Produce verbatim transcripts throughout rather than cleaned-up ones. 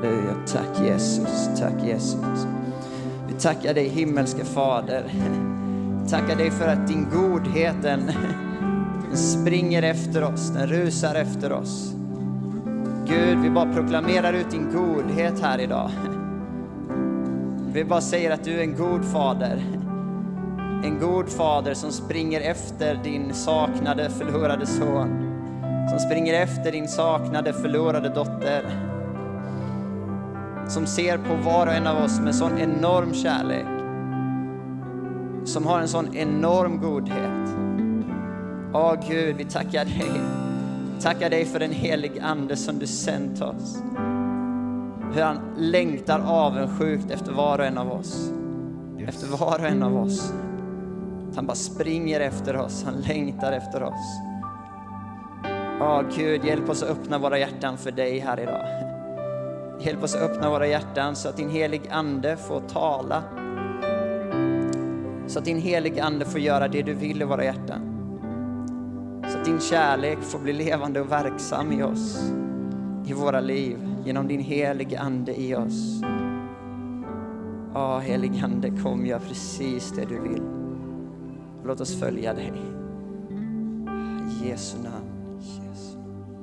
Halleluja. Tack Jesus, tack Jesus. Vi tackar dig himmelska Fader. Tackar dig för att din godhet den, den springer efter oss, den rusar efter oss. Gud, vi bara proklamerar ut din godhet här idag. Vi bara säger att du är en god fader. En god fader som springer efter din saknade förlorade son. Som springer efter din saknade förlorade dotter. Som ser på var och en av oss med sån enorm kärlek. Som har en sån enorm godhet. Åh Gud, vi tackar dig. Tackar dig för den heliga ande som du sänt oss. Hur han längtar avundsjukt efter var och en av oss. Efter var och en av oss. Han bara springer efter oss. Han längtar efter oss. Åh Gud, hjälp oss att öppna våra hjärtan för dig här idag. Hjälp oss att öppna våra hjärtan så att din helig ande får tala. Så att din helig ande får göra det du vill i våra hjärtan. Så att din kärlek får bli levande och verksam i oss. I våra liv. Genom din helig ande i oss. Åh, helig ande, kom, gör precis det du vill. Låt oss följa dig. I Jesu namn. Jesu.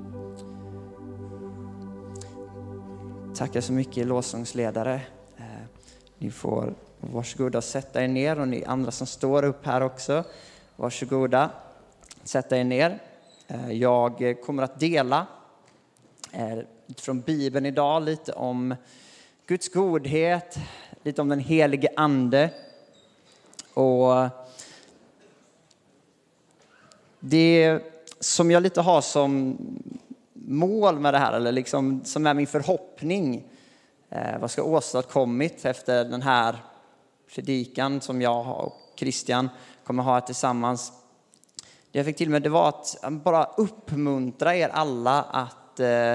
Tackar så mycket lovsångsledare. Eh, ni får varsågoda sätta er ner. Och ni andra som står upp här också. Varsågoda. Sätta er ner. Eh, jag kommer att dela eh, från Bibeln idag lite om Guds godhet. Lite om den helige ande. Och det som jag lite har som mål med det här, eller liksom som är min förhoppning, eh, vad ska åstadkommit efter den här predikan som jag och Christian kommer ha tillsammans. Det jag fick till mig, det var att bara uppmuntra er alla att eh,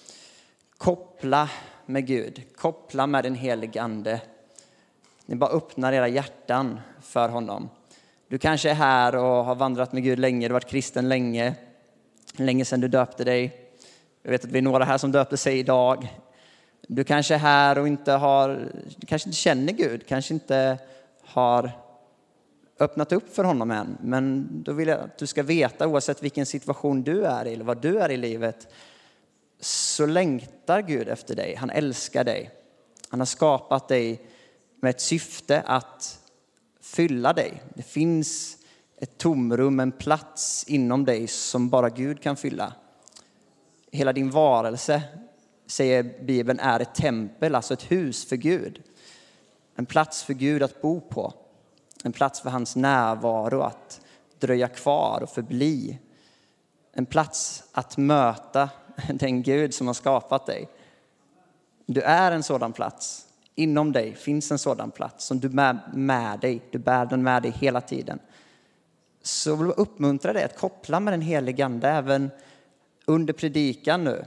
koppla med Gud, koppla med den helige ande. Ni bara öppnar era hjärtan för honom. Du kanske är här och har vandrat med Gud länge, du har varit kristen länge, länge sedan du döpte dig. Jag vet att vi är några här som döpte sig idag. Du kanske är här och inte har, kanske inte känner Gud, kanske inte har öppnat upp för honom än. Men då vill jag att du ska veta, oavsett vilken situation du är i eller vad du är i livet, så längtar Gud efter dig. Han älskar dig. Han har skapat dig med ett syfte att fylla dig. Det finns ett tomrum, en plats inom dig som bara Gud kan fylla. Hela din varelse, säger Bibeln, är ett tempel, alltså ett hus för Gud. En plats för Gud att bo på. En plats för hans närvaro att dröja kvar och förbli. En plats att möta den Gud som har skapat dig. Du är en sådan plats. Inom dig finns en sådan plats som du bär med dig. Du bär den med dig hela tiden. Så vill jag uppmuntra dig att koppla med den helige ande även under predikan nu.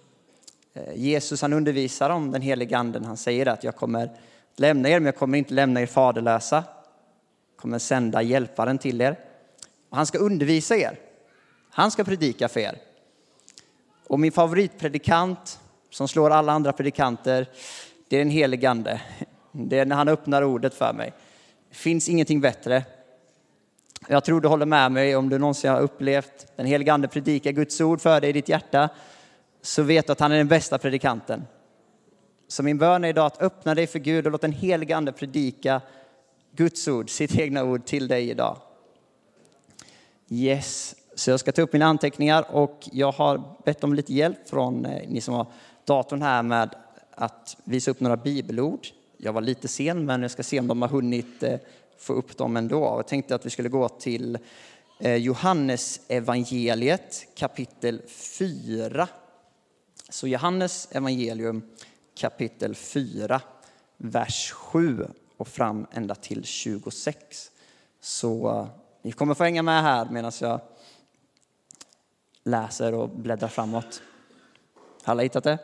Jesus, han undervisar om den helige anden. Han säger att jag kommer lämna er, men jag kommer inte lämna er faderlösa. Jag kommer sända hjälparen till er. Och han ska undervisa er. Han ska predika för er. Och min favoritpredikant som slår alla andra predikanter, det är den helige ande. Det är när han öppnar ordet för mig. Det finns ingenting bättre. Jag tror du håller med mig om du någonsin har upplevt den helige ande predika Guds ord för dig i ditt hjärta. Så vet du att han är den bästa predikanten. Så min bön är idag att öppna dig för Gud och låt den helige ande predika Guds ord, sitt egna ord till dig idag. Yes, så jag ska ta upp mina anteckningar och jag har bett om lite hjälp från eh, ni som har datorn här med att visa upp några bibelord. Jag var lite sen, men jag ska se om de har hunnit eh, få upp dem ändå. Jag tänkte att vi skulle gå till eh, Johannes evangeliet kapitel fyra. Så Johannes evangelium kapitel fyra, vers sju och fram ända till tjugosex. Så uh, ni kommer få hänga med här medan jag läser och bläddrar framåt. Alla hittat det?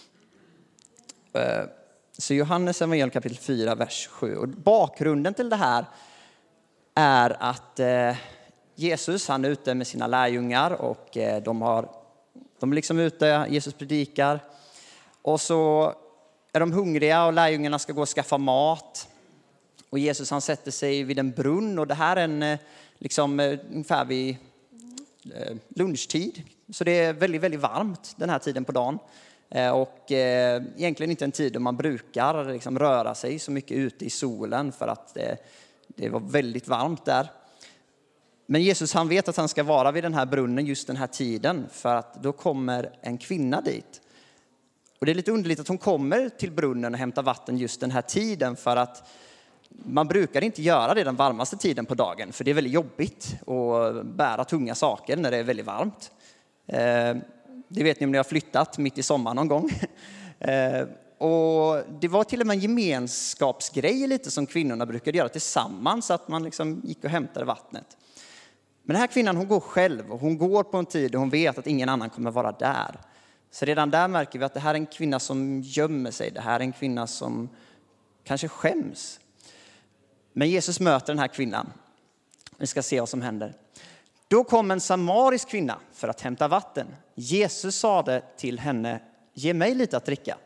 Uh, så Johannes evangelium kapitel fyra, vers sju. Och bakgrunden till det här är att uh, Jesus, han är ute med sina lärjungar och uh, de har de är liksom ute, Jesus predikar. Och så är de hungriga och lärjungarna ska gå och skaffa mat. Och Jesus han sätter sig vid en brunn och det här är en, liksom, ungefär vid lunchtid. Så det är väldigt, väldigt varmt den här tiden på dagen. Och eh, egentligen inte en tid då man brukar liksom röra sig så mycket ute i solen för att eh, det var väldigt varmt där. Men Jesus han vet att han ska vara vid den här brunnen just den här tiden för att då kommer en kvinna dit. Och det är lite underligt att hon kommer till brunnen och hämtar vatten just den här tiden för att man brukar inte göra det den varmaste tiden på dagen för det är väldigt jobbigt att bära tunga saker när det är väldigt varmt. Eh, Det vet ni om ni har flyttat mitt i sommaren någon gång. Eh, och det var till och med en gemenskapsgrej lite som kvinnorna brukade göra tillsammans. Så att man liksom gick och hämtade vattnet. Men den här kvinnan hon går själv och hon går på en tid och hon vet att ingen annan kommer vara där. Så redan där märker vi att det här är en kvinna som gömmer sig. Det här är en kvinna som kanske skäms. Men Jesus möter den här kvinnan. Vi ska se vad som händer. Då kom en samarisk kvinna för att hämta vatten. Jesus sade till henne, ge mig lite att dricka.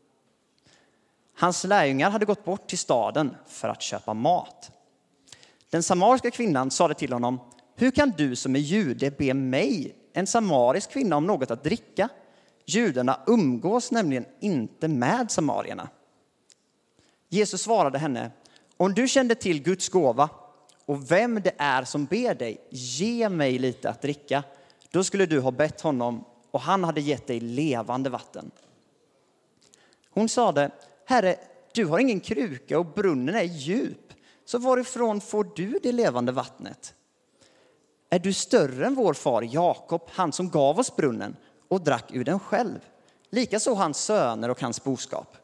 Hans lärjungar hade gått bort till staden för att köpa mat. Den samariska kvinnan sade till honom, hur kan du som är jude be mig, en samarisk kvinna, om något att dricka? Judarna umgås nämligen inte med samarierna. Jesus svarade henne, om du kände till Guds gåva och vem det är som ber dig, ge mig lite att dricka. Då skulle du ha bett honom och han hade gett dig levande vatten. Hon sade, Herre, du har ingen kruka och brunnen är djup. Så varifrån får du det levande vattnet? Är du större än vår far Jakob, han som gav oss brunnen och drack ur den själv? Likaså hans söner och hans boskap.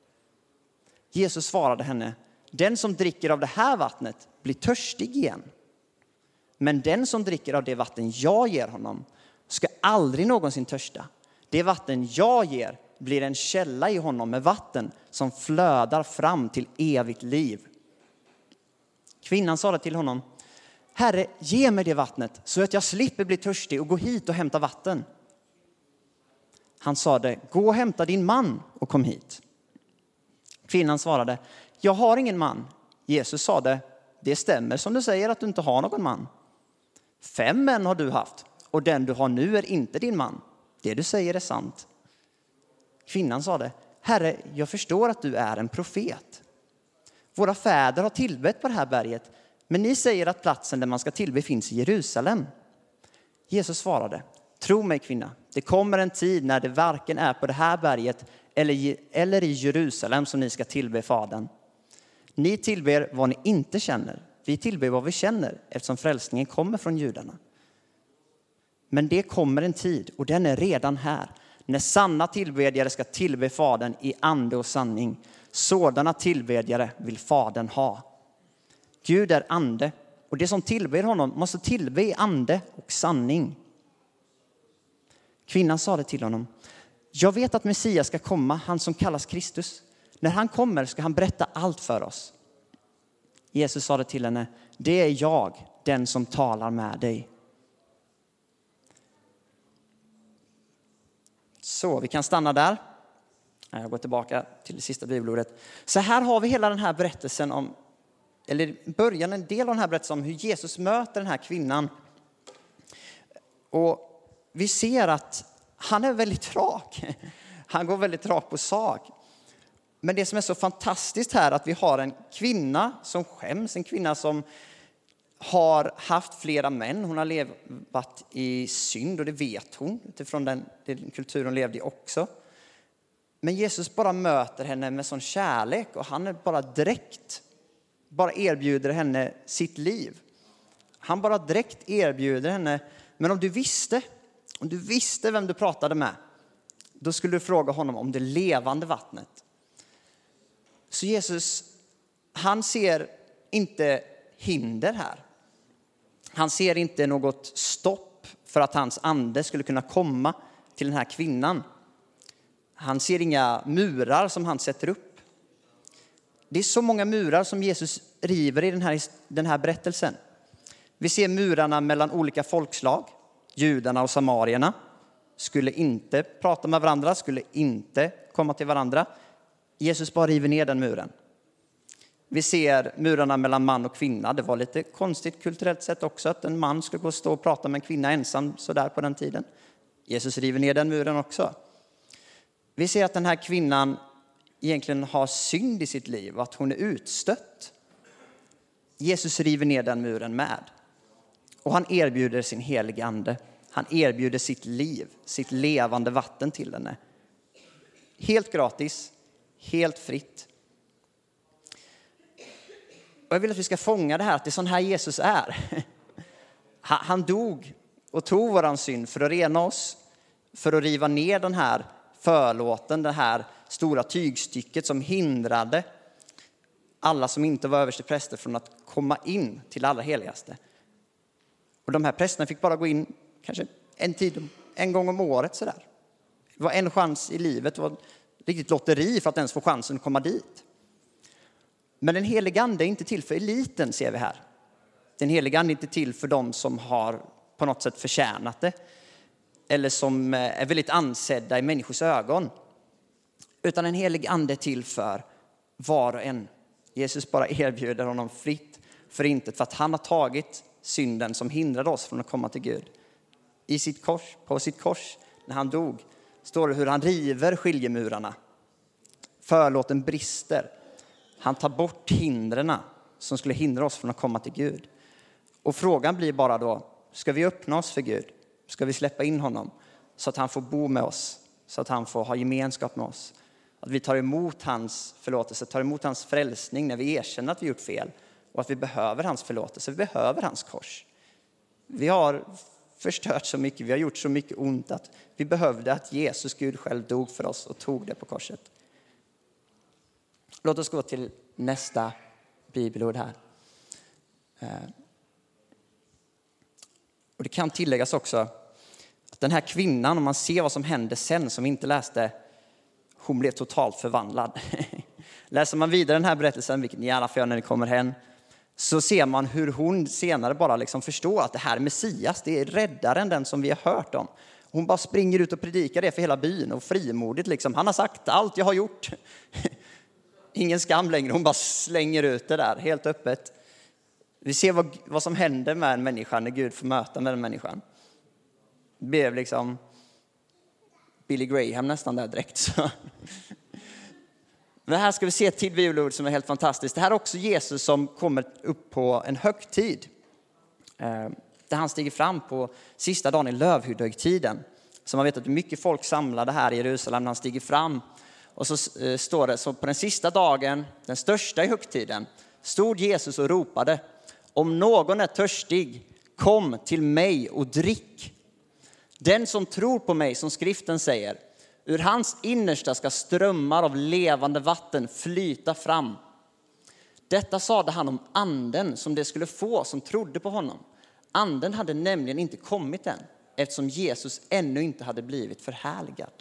Jesus svarade henne, den som dricker av det här vattnet blir törstig igen. Men den som dricker av det vatten jag ger honom ska aldrig någonsin törsta. Det vatten jag ger blir en källa i honom med vatten som flödar fram till evigt liv. Kvinnan sa till honom, Herre, ge mig det vattnet så att jag slipper bli törstig och gå hit och hämta vatten. Han sade, gå och hämta din man och kom hit. Kvinnan svarade, jag har ingen man. Jesus sade, det stämmer som du säger att du inte har någon man. Fem män har du haft och den du har nu är inte din man. Det du säger är sant. Kvinnan sade, Herre, jag förstår att du är en profet. Våra fäder har tillbett på det här berget, men ni säger att platsen där man ska tillbe finns i Jerusalem. Jesus svarade, tro mig kvinna, det kommer en tid när det varken är på det här berget eller, eller i Jerusalem som ni ska tillbe Fadern. Ni tillber vad ni inte känner. Vi tillber vad vi känner eftersom frälsningen kommer från judarna. Men det kommer en tid och den är redan här. När sanna tillbedjare ska tillbe Fadern i ande och sanning. Sådana tillbedjare vill Fadern ha. Gud är ande och det som tillber honom måste tillbe i ande och sanning. Kvinnan sade till honom, jag vet att Messias ska komma, han som kallas Kristus. När han kommer ska han berätta allt för oss. Jesus sa till henne, det är jag, den som talar med dig. Så vi kan stanna där. Jag går tillbaka till det sista bibelordet. Så här har vi hela den här berättelsen om, eller början en del av den här berättelsen om hur Jesus möter den här kvinnan. Och vi ser att han är väldigt rak. Han går väldigt rakt på sak. Men det som är så fantastiskt här är att vi har en kvinna som skäms. En kvinna som har haft flera män. Hon har levat i synd och det vet hon utifrån den, den kultur hon levde i också. Men Jesus bara möter henne med sån kärlek och han är bara direkt bara erbjuder henne sitt liv. Han bara direkt erbjuder henne, men om du visste, om du visste vem du pratade med, då skulle du fråga honom om det levande vattnet. Så Jesus, han ser inte hinder här. Han ser inte något stopp för att hans ande skulle kunna komma till den här kvinnan. Han ser inga murar som han sätter upp. Det är så många murar som Jesus river i den här, den här berättelsen. Vi ser murarna mellan olika folkslag. Judarna och samarierna skulle inte prata med varandra, skulle inte komma till varandra. Jesus bara river ner den muren. Vi ser murarna mellan man och kvinna. Det var lite konstigt kulturellt sett också att en man skulle gå och stå och prata med en kvinna ensam sådär på den tiden. Jesus river ner den muren också. Vi ser att den här kvinnan egentligen har synd i sitt liv och att hon är utstött. Jesus river ner den muren med. Och han erbjuder sin helige ande. Han erbjuder sitt liv, sitt levande vatten till henne. Helt gratis, helt fritt. Och jag vill att vi ska fånga det här, att det är sån här Jesus är. Han dog och tog våran synd för att rena oss, för att riva ner den här förlåten, det här stora tygstycket som hindrade alla som inte var överstepräster från att komma in till allra heligaste. Och de här prästerna fick bara gå in kanske en tid, en gång om året sådär. Det var en chans i livet, det var ett riktigt lotteri för att ens få chansen att komma dit. Men den heliga ande är inte till för eliten, ser vi här. Den heliga ande är inte till för dem som har på något sätt förtjänat det. Eller som är väldigt ansedda i människors ögon. Utan en helig ande är till för var och en. Jesus bara erbjuder honom fritt för intet. För att han har tagit synden som hindrade oss från att komma till Gud. I sitt kors, på sitt kors, när han dog, står det hur han river skiljemurarna. Förlåten brister. Han tar bort hindren som skulle hindra oss från att komma till Gud. Och frågan blir bara då, ska vi öppna oss för Gud? Ska vi släppa in honom så att han får bo med oss? Så att han får ha gemenskap med oss? Att vi tar emot hans förlåtelse, tar emot hans frälsning när vi erkänner att vi gjort fel. Och att vi behöver hans förlåtelse, vi behöver hans kors. Vi har förstört så mycket, vi har gjort så mycket ont att vi behövde att Jesus, Gud själv, dog för oss och tog det på korset. Låt oss gå till nästa bibelord här. Och det kan tilläggas också att den här kvinnan, om man ser vad som hände sen som vi inte läste, hon blev totalt förvandlad. Läser man vidare den här berättelsen, vilket ni gärna får göra när ni kommer hem, så ser man hur hon senare bara liksom förstår att det här är Messias, det är räddaren, den som vi har hört om. Hon bara springer ut och predikar det för hela byn och frimodigt liksom. Han har sagt allt jag har gjort. Ingen skam längre, hon bara slänger ut det där helt öppet. Vi ser vad, vad som händer med en människa när Gud får möta med den människan. Det blev liksom Billy Graham nästan där direkt. Så. Men här ska vi se ett till bibelord som är helt fantastiskt. Det här är också Jesus som kommer upp på en högtid. Eh, där han stiger fram på sista dagen i lövhyddehögtiden. Så man vet att mycket folk samlade här i Jerusalem när han stiger fram. Och så eh, står det, så på den sista dagen, den största i högtiden, stod Jesus och ropade: om någon är törstig, kom till mig och drick. Den som tror på mig, som skriften säger, ur hans innersta ska strömmar av levande vatten flyta fram. Detta sade han om anden som det skulle få som trodde på honom. Anden hade nämligen inte kommit än, eftersom Jesus ännu inte hade blivit förhärligad.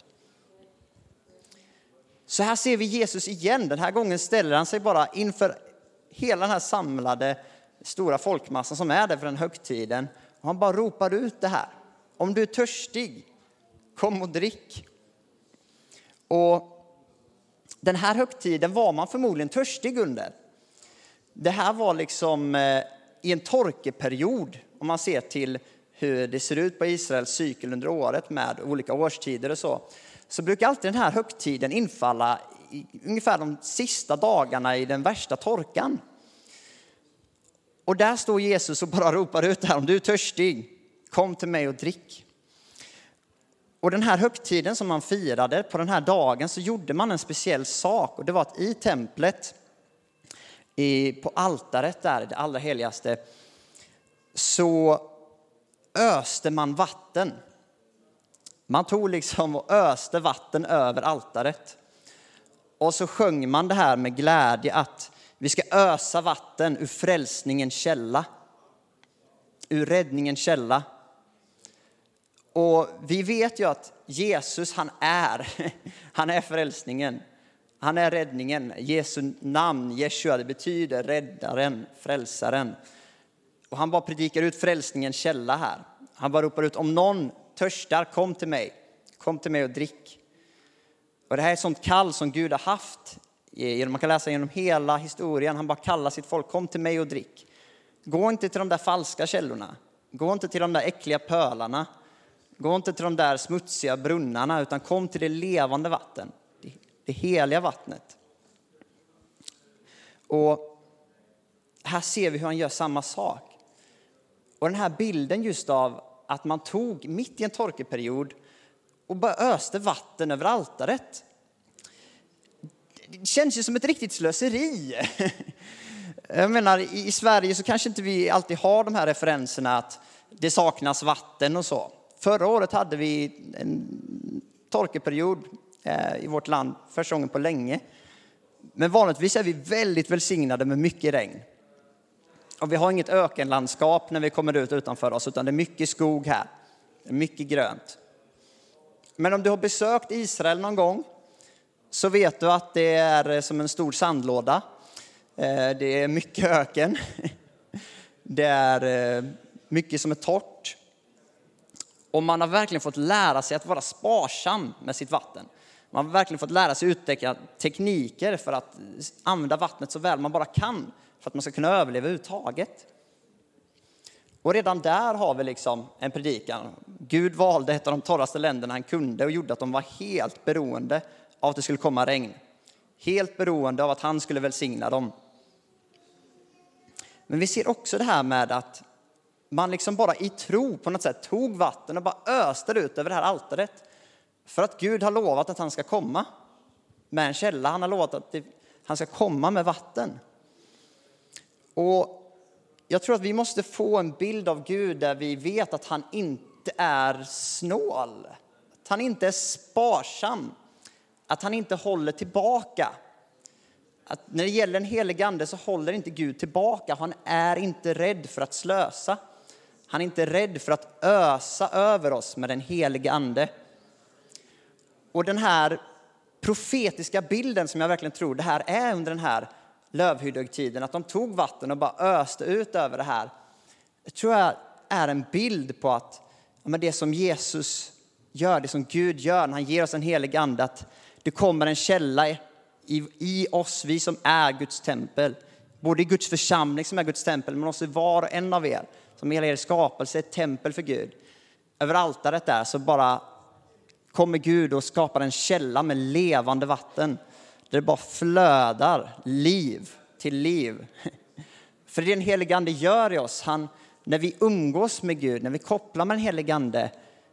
Så här ser vi Jesus igen. Den här gången ställer han sig bara inför hela den här samlade stora folkmassan som är där för den högtiden. Och han bara ropar ut det här. Om du är törstig, kom och drick. Och den här högtiden var man förmodligen törstig under. Det här var liksom eh, i en torkeperiod. Om man ser till hur det ser ut på Israels cykel under året med olika årstider och så. Så brukar alltid den här högtiden infalla i ungefär de sista dagarna i den värsta torkan. Och där står Jesus och bara ropar ut här: om du är törstig, kom till mig och drick. Och den här högtiden som man firade på den här dagen, så gjorde man en speciell sak. Och det var att i templet, i, på altaret där, det allra heligaste, så öste man vatten. Man tog liksom och öste vatten över altaret. Och så sjöng man det här med glädje att vi ska ösa vatten ur frälsningens källa. Ur räddningens källa. Och vi vet ju att Jesus, han är, han är frälsningen. Han är räddningen. Jesu namn, Jeshua, det betyder räddaren, frälsaren. Och han bara predikar ut frälsningens källa här. Han bara ropar ut: om någon törstar, kom till mig. Kom till mig och drick. Och det här är ett sånt kall som Gud har haft Man kan läsa genom hela historien. Han bara kallar sitt folk, kom till mig och drick. Gå inte till de där falska källorna. Gå inte till de där äckliga pölarna. Gå inte till de där smutsiga brunnarna, utan kom till det levande vatten. Det, det heliga vattnet. Och här ser vi hur han gör samma sak. Och den här bilden just av att man tog mitt i en torkeperiod och bara öste vatten över altaret. Det känns ju som ett riktigt slöseri. Jag menar, i Sverige så kanske inte vi alltid har de här referenserna att det saknas vatten och så. Förra året hade vi en torkeperiod i vårt land första gången på länge. Men vanligtvis är vi väldigt välsignade med mycket regn. Och vi har inget ökenlandskap när vi kommer ut utanför oss, utan det är mycket skog här. Det är mycket grönt. Men om du har besökt Israel någon gång så vet du att det är som en stor sandlåda. Det är mycket öken. Det är mycket som är torrt. Och man har verkligen fått lära sig att vara sparsam med sitt vatten. Man har verkligen fått lära sig utveckla tekniker för att använda vattnet så väl man bara kan. För att man ska kunna överleva överhuvudtaget. Och redan där har vi liksom en predikan. Gud valde ett av de torraste länderna han kunde och gjorde att de var helt beroende av att det skulle komma regn. Helt beroende av att han skulle välsigna dem. Men vi ser också det här med att man liksom bara i tro på något sätt tog vatten och bara öste ut över det här altaret. För att Gud har lovat att han ska komma med en källa. Han har lovat att det, han ska komma med vatten. Och jag tror att vi måste få en bild av Gud där vi vet att han inte är snål. Att han inte är sparsam. Att han inte håller tillbaka. Att när det gäller en helig ande så håller inte Gud tillbaka. Han är inte rädd för att slösa. Han är inte rädd för att ösa över oss med den heliga ande. Och den här profetiska bilden som jag verkligen tror det här är under den här lövhyddehögtiden, att de tog vatten och bara öste ut över det här. Jag tror jag är en bild på att ja, men det som Jesus gör, det som Gud gör när han ger oss en helig ande, att det kommer en källa i, i oss, vi som är Guds tempel. Både i Guds församling som är Guds tempel, men också var och en av er som hela er skapelse är ett tempel för Gud. Över altaret där så bara kommer Gud och skapar en källa med levande vatten. Där det bara flödar liv till liv. För det den helige ande gör i oss. Han, när vi umgås med Gud, när vi kopplar med den helige ande,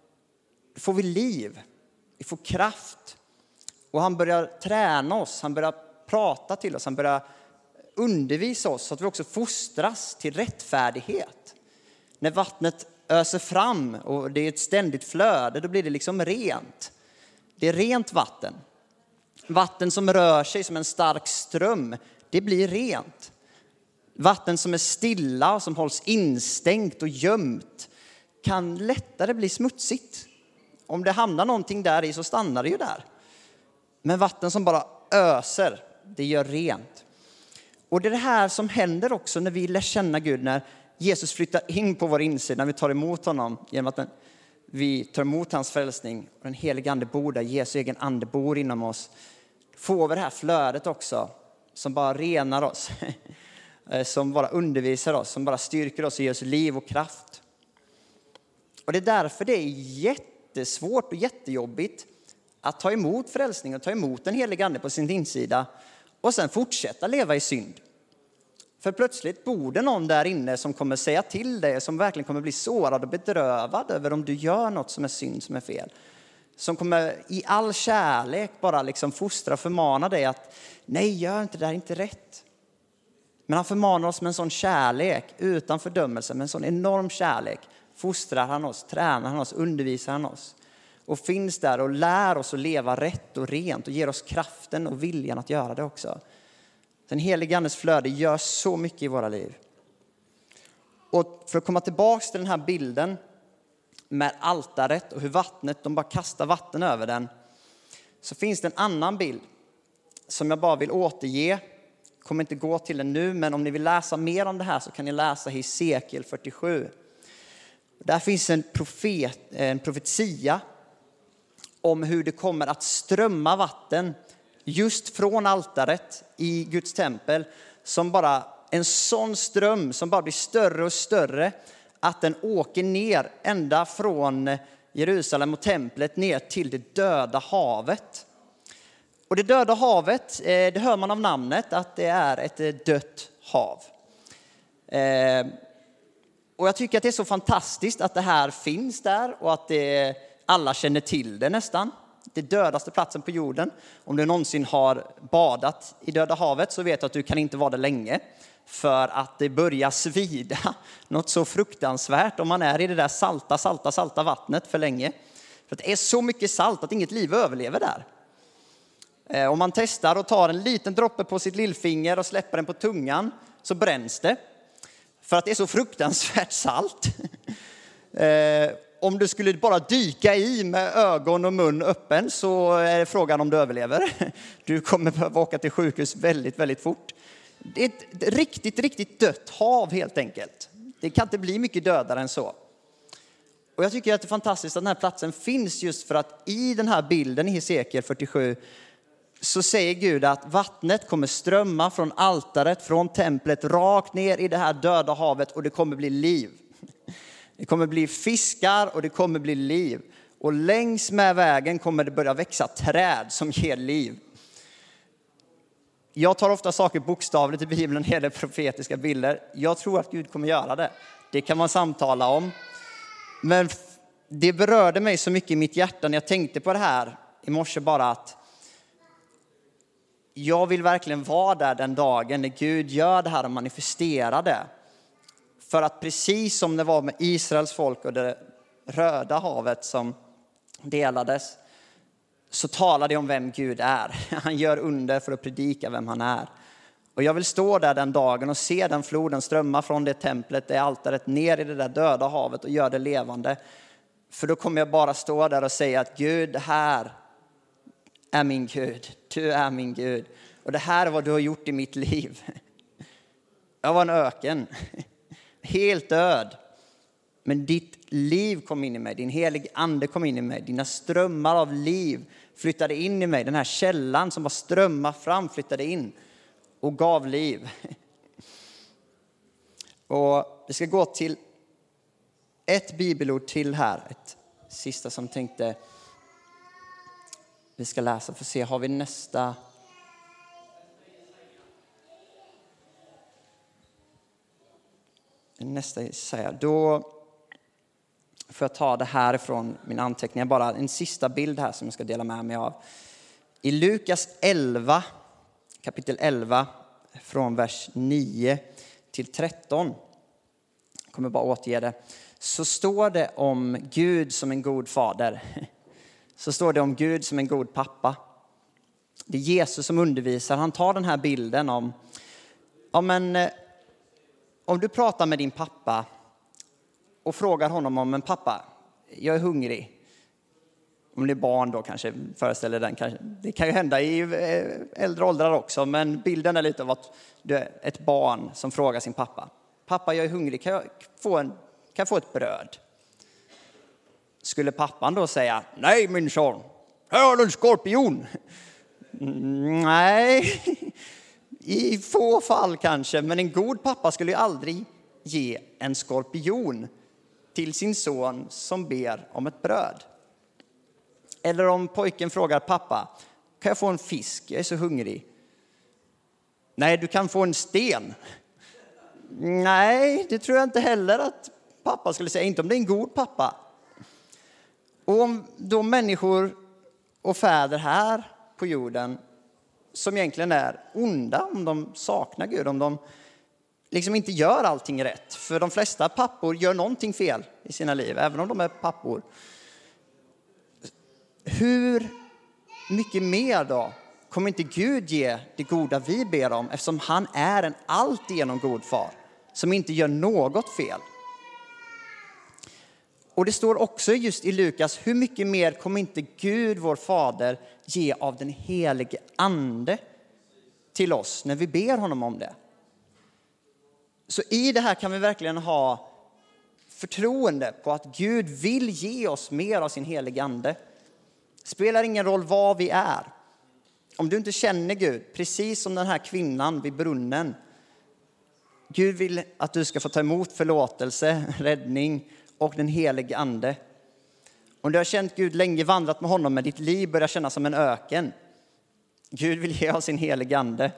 får vi liv. Vi får kraft. Och han börjar träna oss. Han börjar prata till oss. Han börjar undervisa oss så att vi också fostras till rättfärdighet. När vattnet öser fram och det är ett ständigt flöde, då blir det liksom rent. Det är rent vatten. Vatten som rör sig som en stark ström, det blir rent. Vatten som är stilla och som hålls instängt och gömt kan lättare bli smutsigt. Om det hamnar någonting där i så stannar det ju där. Men vatten som bara öser, det gör rent. Och det är det här som händer också när vi lär känna Gud, när Jesus flyttar in på vår insida, när vi tar emot honom genom att vi tar emot hans frälsning. Och den heliga ande bor där, Jesu egen ande bor inom oss. Får vi det här flödet också som bara renar oss. Som bara undervisar oss, som bara styrker oss och ger oss liv och kraft. Och det är därför det är jättesvårt och jättejobbigt att ta emot frälsning och ta emot den heliga ande på sin insida och sen fortsätta leva i synd. För plötsligt bor det någon där inne som kommer säga till dig, som verkligen kommer bli sårad och bedrövad över om du gör något som är synd, som är fel. Som kommer i all kärlek bara liksom fostra och förmana dig att nej, gör inte det här, inte rätt. Men han förmanar oss med en sån kärlek utan fördömelse, med en sån enorm kärlek. Fostrar han oss, tränar han oss, undervisar han oss. Och finns där och lär oss att leva rätt och rent och ger oss kraften och viljan att göra det också. Den helige andes flöde gör så mycket i våra liv. Och för att komma tillbaka till den här bilden med altaret och hur vattnet, de bara kastar vatten över den, så finns det en annan bild som jag bara vill återge. Jag kommer inte gå till den nu, men om ni vill läsa mer om det här så kan ni läsa Hesekiel fyrtiosju. Där finns en, profet, en profetia om hur det kommer att strömma vatten just från altaret i Guds tempel, som bara en sån ström som bara blir större och större, att den åker ner ända från Jerusalem och templet ner till det döda havet. Och det döda havet, det hör man av namnet att det är ett dött hav. Och jag tycker att det är så fantastiskt att det här finns där och att det, alla känner till det nästan. Det dödaste platsen på jorden. Om du någonsin har badat i Döda havet så vet du att du kan inte vara där länge. För att det börjar svida något så fruktansvärt om man är i det där salta, salta, salta vattnet för länge. För att det är så mycket salt att inget liv överlever där. Om man testar och tar en liten droppe på sitt lillfinger och släpper den på tungan så bränns det. För att det är så fruktansvärt salt. Om du skulle bara dyka i med ögon och mun öppen så är frågan om du överlever. Du kommer behöva åka till sjukhus väldigt, väldigt fort. Det är ett riktigt, riktigt dött hav helt enkelt. Det kan inte bli mycket dödare än så. Och jag tycker att det är fantastiskt att den här platsen finns just för att i den här bilden i Hesekiel fyrtiosju så säger Gud att vattnet kommer strömma från altaret, från templet, rakt ner i det här döda havet och det kommer bli liv. Det kommer bli fiskar och det kommer bli liv. Och längs med vägen kommer det börja växa träd som ger liv. Jag tar ofta saker bokstavligt i Bibeln när det gäller profetiska bilder. Jag tror att Gud kommer göra det. Det kan man samtala om. Men det berörde mig så mycket i mitt hjärta när jag tänkte på det här i morse bara att jag vill verkligen vara där den dagen när Gud gör det här och manifesterar det. För att precis som det var med Israels folk och det röda havet som delades så talar det om vem Gud är. Han gör under för att predika vem han är. Och jag vill stå där den dagen och se den floden strömma från det templet, det altaret, ner i det där döda havet och göra det levande. För då kommer jag bara stå där och säga att Gud, det här är min Gud. Du är min Gud. Och det här är vad du har gjort i mitt liv. Jag var en öken. Helt död. Men ditt liv kom in i mig. Din helige ande kom in i mig. Dina strömmar av liv flyttade in i mig. Den här källan som var strömmar fram flyttade in. Och gav liv. Och det ska gå till ett bibelord till här. Ett sista som tänkte vi ska läsa. För se, har vi nästa... Nästa Jesaja. Då får jag ta det här från min anteckningar. Bara en sista bild här som jag ska dela med mig av. I Lukas elva, kapitel elva, från vers nio till tretton. Jag kommer bara återge det. Så står det om Gud som en god fader. Så står det om Gud som en god pappa. Det är Jesus som undervisar. Han tar den här bilden om... Ja, men... Om du pratar med din pappa och frågar honom om en pappa, jag är hungrig. Om det är barn då kanske föreställer den. Kanske. Det kan ju hända i äldre åldrar också. Men bilden är lite av att du är ett barn som frågar sin pappa. Pappa, jag är hungrig. Kan jag få, en, kan jag få ett bröd? Skulle pappan då säga, nej min son, här har du en skorpion. Nej... I få fall kanske, men en god pappa skulle ju aldrig ge en skorpion till sin son som ber om ett bröd. Eller om pojken frågar pappa, kan jag få en fisk? Jag är så hungrig. Nej, du kan få en sten. Nej, det tror jag inte heller att pappa skulle säga, inte om det är en god pappa. Och om då människor och fäder här på jorden som egentligen är onda, om de saknar Gud, om de liksom inte gör allting rätt. För de flesta pappor gör någonting fel i sina liv, även om de är pappor. Hur mycket mer då kommer inte Gud ge det goda vi ber om, eftersom han är en alltigenom god far som inte gör något fel. Och det står också just i Lukas, hur mycket mer kommer inte Gud, vår fader, ge av den helige ande till oss när vi ber honom om det. Så i det här kan vi verkligen ha förtroende på att Gud vill ge oss mer av sin helige ande. Spelar ingen roll vad vi är. om du inte känner Gud, precis som den här kvinnan vid brunnen. Gud vill att du ska få ta emot förlåtelse, räddning och den helige ande. Om du har känt Gud länge, vandrat med honom, men ditt liv börjar kännas som en öken. Gud vill ge oss sin helige ande.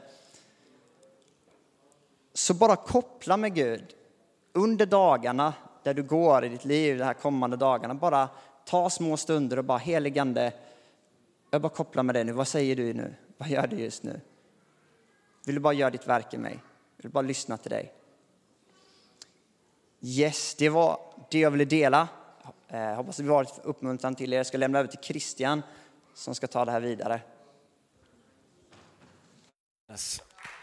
Så bara koppla med Gud under dagarna där du går i ditt liv, de här kommande dagarna. Bara ta små stunder och bara, helige ande, jag bara kopplar med dig nu. Vad säger du nu? Vad gör du just nu? Vill du bara göra ditt verk i mig? Vill du bara lyssna till dig? Yes, det var det jag ville dela. Jag hoppas det var ett uppmuntran till er. Jag ska lämna över till Christian som ska ta det här vidare. Yes.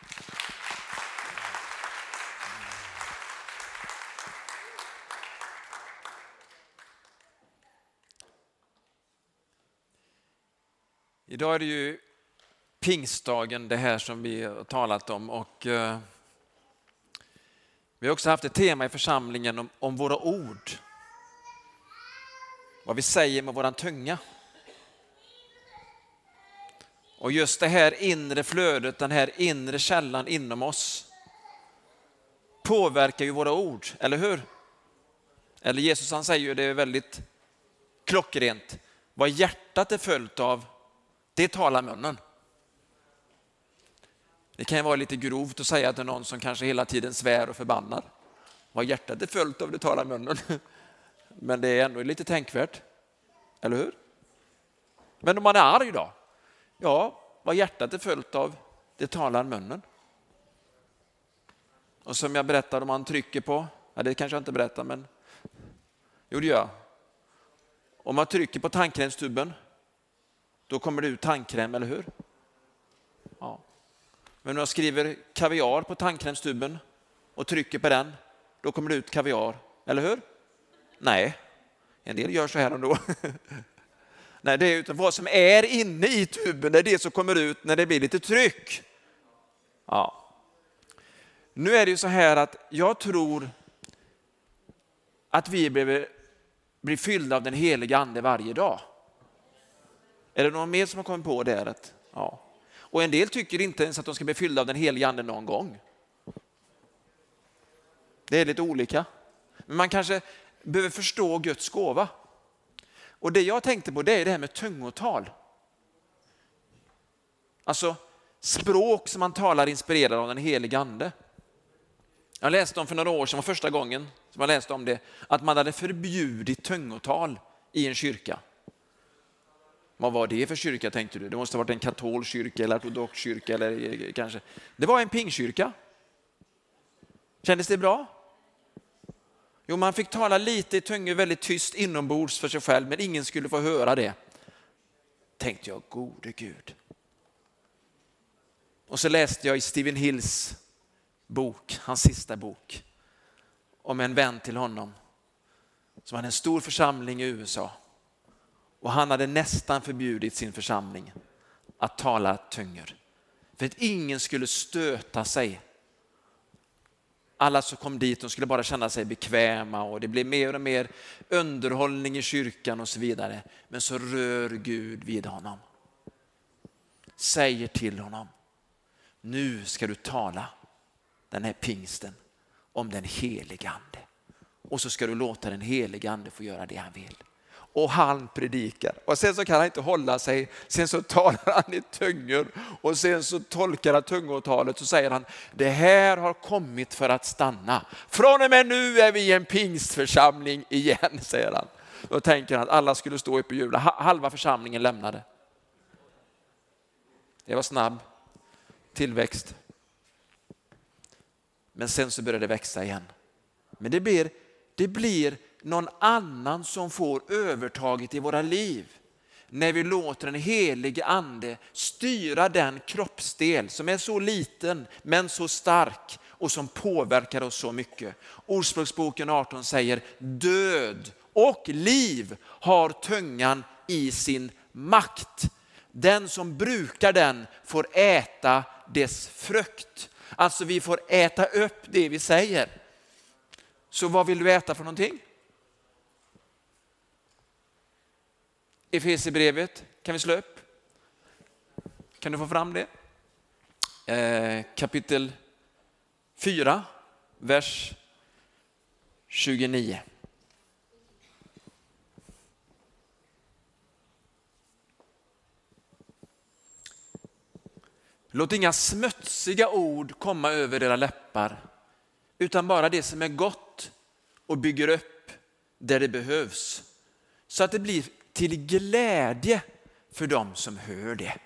Idag är det ju pingstdagen, det här som vi har talat om, och eh, vi har också haft ett tema i församlingen om, om våra ord. Vad vi säger med våran tunga. Och just det här inre flödet, den här inre källan inom oss påverkar ju våra ord, eller hur? Eller Jesus, han säger ju det är väldigt klockrent. Vad hjärtat är följt av, det talar munnen. Det kan ju vara lite grovt att säga till någon som kanske hela tiden svär och förbannar. Vad hjärtat är följt av, det talar munnen. Men det är ändå lite tänkvärt. Eller hur? Men om man är arg då? Ja, vad hjärtat är följt av, det talar munnen. Och som jag berättade, om man trycker på, ja, det kanske jag inte berättar, men jo, det gör jag. Om man trycker på tandkrämstuben, då kommer det ut tandkräm, eller hur? Ja. Men om jag skriver kaviar på tandkrämstuben och trycker på den, då kommer det ut kaviar, eller hur? Nej, en del gör så här ändå. Nej, det är utan vad som är inne i tuben, det är det som kommer ut när det blir lite tryck. Ja. Nu är det ju så här att jag tror att vi blir, blir fyllda av den heliga ande varje dag. Är det någon mer som har kommit på det? Att, ja. Och en del tycker inte ens att de ska bli fyllda av den heliga ande någon gång. Det är lite olika. Men man kanske behöver förstå Guds gåva. Och det jag tänkte på, det är det här med tungotal. Alltså språk som man talar inspirerad av den heliga ande. Jag läste om för några år sedan, var första gången som jag läste om det, att man hade förbjudit tungotal i en kyrka. Vad var det för kyrka, tänkte du? Det måste ha varit en katolsk kyrka eller ortodox kyrka eller kanske. Det var en pingkyrka. Kändes det bra? Jo, man fick tala lite i tungor, väldigt tyst inombords för sig själv, men ingen skulle få höra det. Tänkte jag, gode Gud. Och så läste jag i Stephen Hills bok, hans sista bok, om en vän till honom som hade en stor församling i U S A. Och han hade nästan förbjudit sin församling att tala tungor. För att ingen skulle stöta sig. Alla som kom dit, de skulle bara känna sig bekväma och det blev mer och mer underhållning i kyrkan och så vidare. Men så rör Gud vid honom. Säger till honom, nu ska du tala den här pingsten om den heliga ande. Och så ska du låta den heliga ande få göra det han vill. Och han predikar. Och sen så kan han inte hålla sig. Sen så talar han i tungor. Och sen så tolkar han tungotalet. Så säger han, det här har kommit för att stanna. Från och med nu är vi en pingstförsamling igen, säger han. Då tänker han att alla skulle stå upp i jubla. Halva församlingen lämnade. Det var snabb tillväxt. Men sen så började det växa igen. Men det blir, det blir någon annan som får övertaget i våra liv. När vi låter den helige ande styra den kroppsdel som är så liten men så stark och som påverkar oss så mycket. Ordspråksboken arton säger, död och liv har tungan i sin makt. Den som brukar den får äta dess frukt. Alltså vi får äta upp det vi säger. Så vad vill du äta för någonting? Efesierbrevet kan vi slå upp. Kan du få fram det? Eh, kapitel fyra, vers tjugonio. Låt inga smutsiga ord komma över era läppar, utan bara det som är gott och bygger upp där det behövs, så att det blir till glädje för dem som hör det.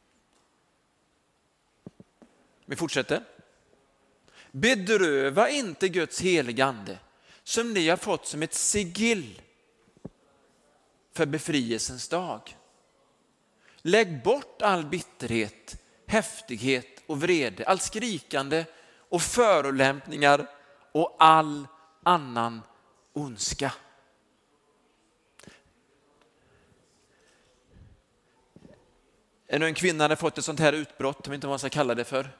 Vi fortsätter. Bedröva inte Guds heliga ande, som ni har fått som ett sigill för befrielsens dag. Lägg bort all bitterhet, häftighet och vrede, all skrikande och förolämpningar och all annan ondska. En kvinna hade fått ett sånt här utbrott, jag vet inte vad man ska kalla det för.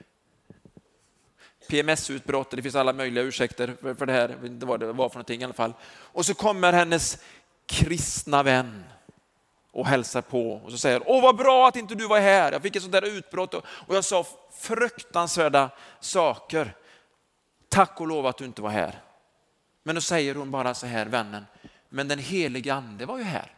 P M S-utbrott, det finns alla möjliga ursäkter för det här, jag vet inte vad det var för någonting i alla fall. Och så kommer hennes kristna vän och hälsar på och så säger, åh vad bra att inte du var här, jag fick ett sånt där utbrott och jag sa fruktansvärda saker. Tack och lov att du inte var här. Men då säger hon bara så här, vännen, men den heliga ande var ju här.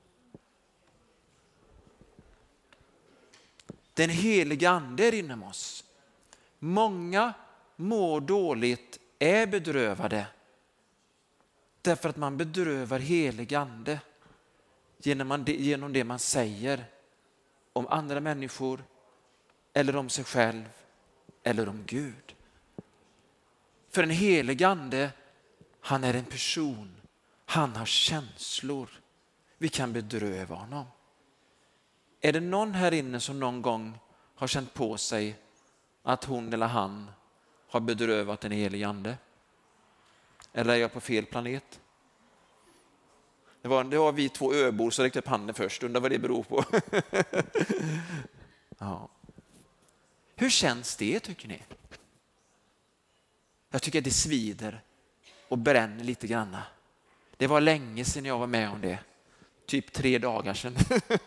Den heliga ande är inom oss. Många mår dåligt, är bedrövade, därför att man bedrövar helig ande genom det, genom det man säger om andra människor eller om sig själv eller om Gud. För en helig ande, han är en person, han har känslor. Vi kan bedröva honom. Är det någon här inne som någon gång har känt på sig att hon eller han har bedrövat en helig ande? Eller är jag på fel planet? Det var, det var vi två öbor som räckte upp handen först. Undrar vad det beror på. Ja. Hur känns det, tycker ni? Jag tycker att det svider och bränner lite grann. Det var länge sedan jag var med om det. Typ tre dagar sedan.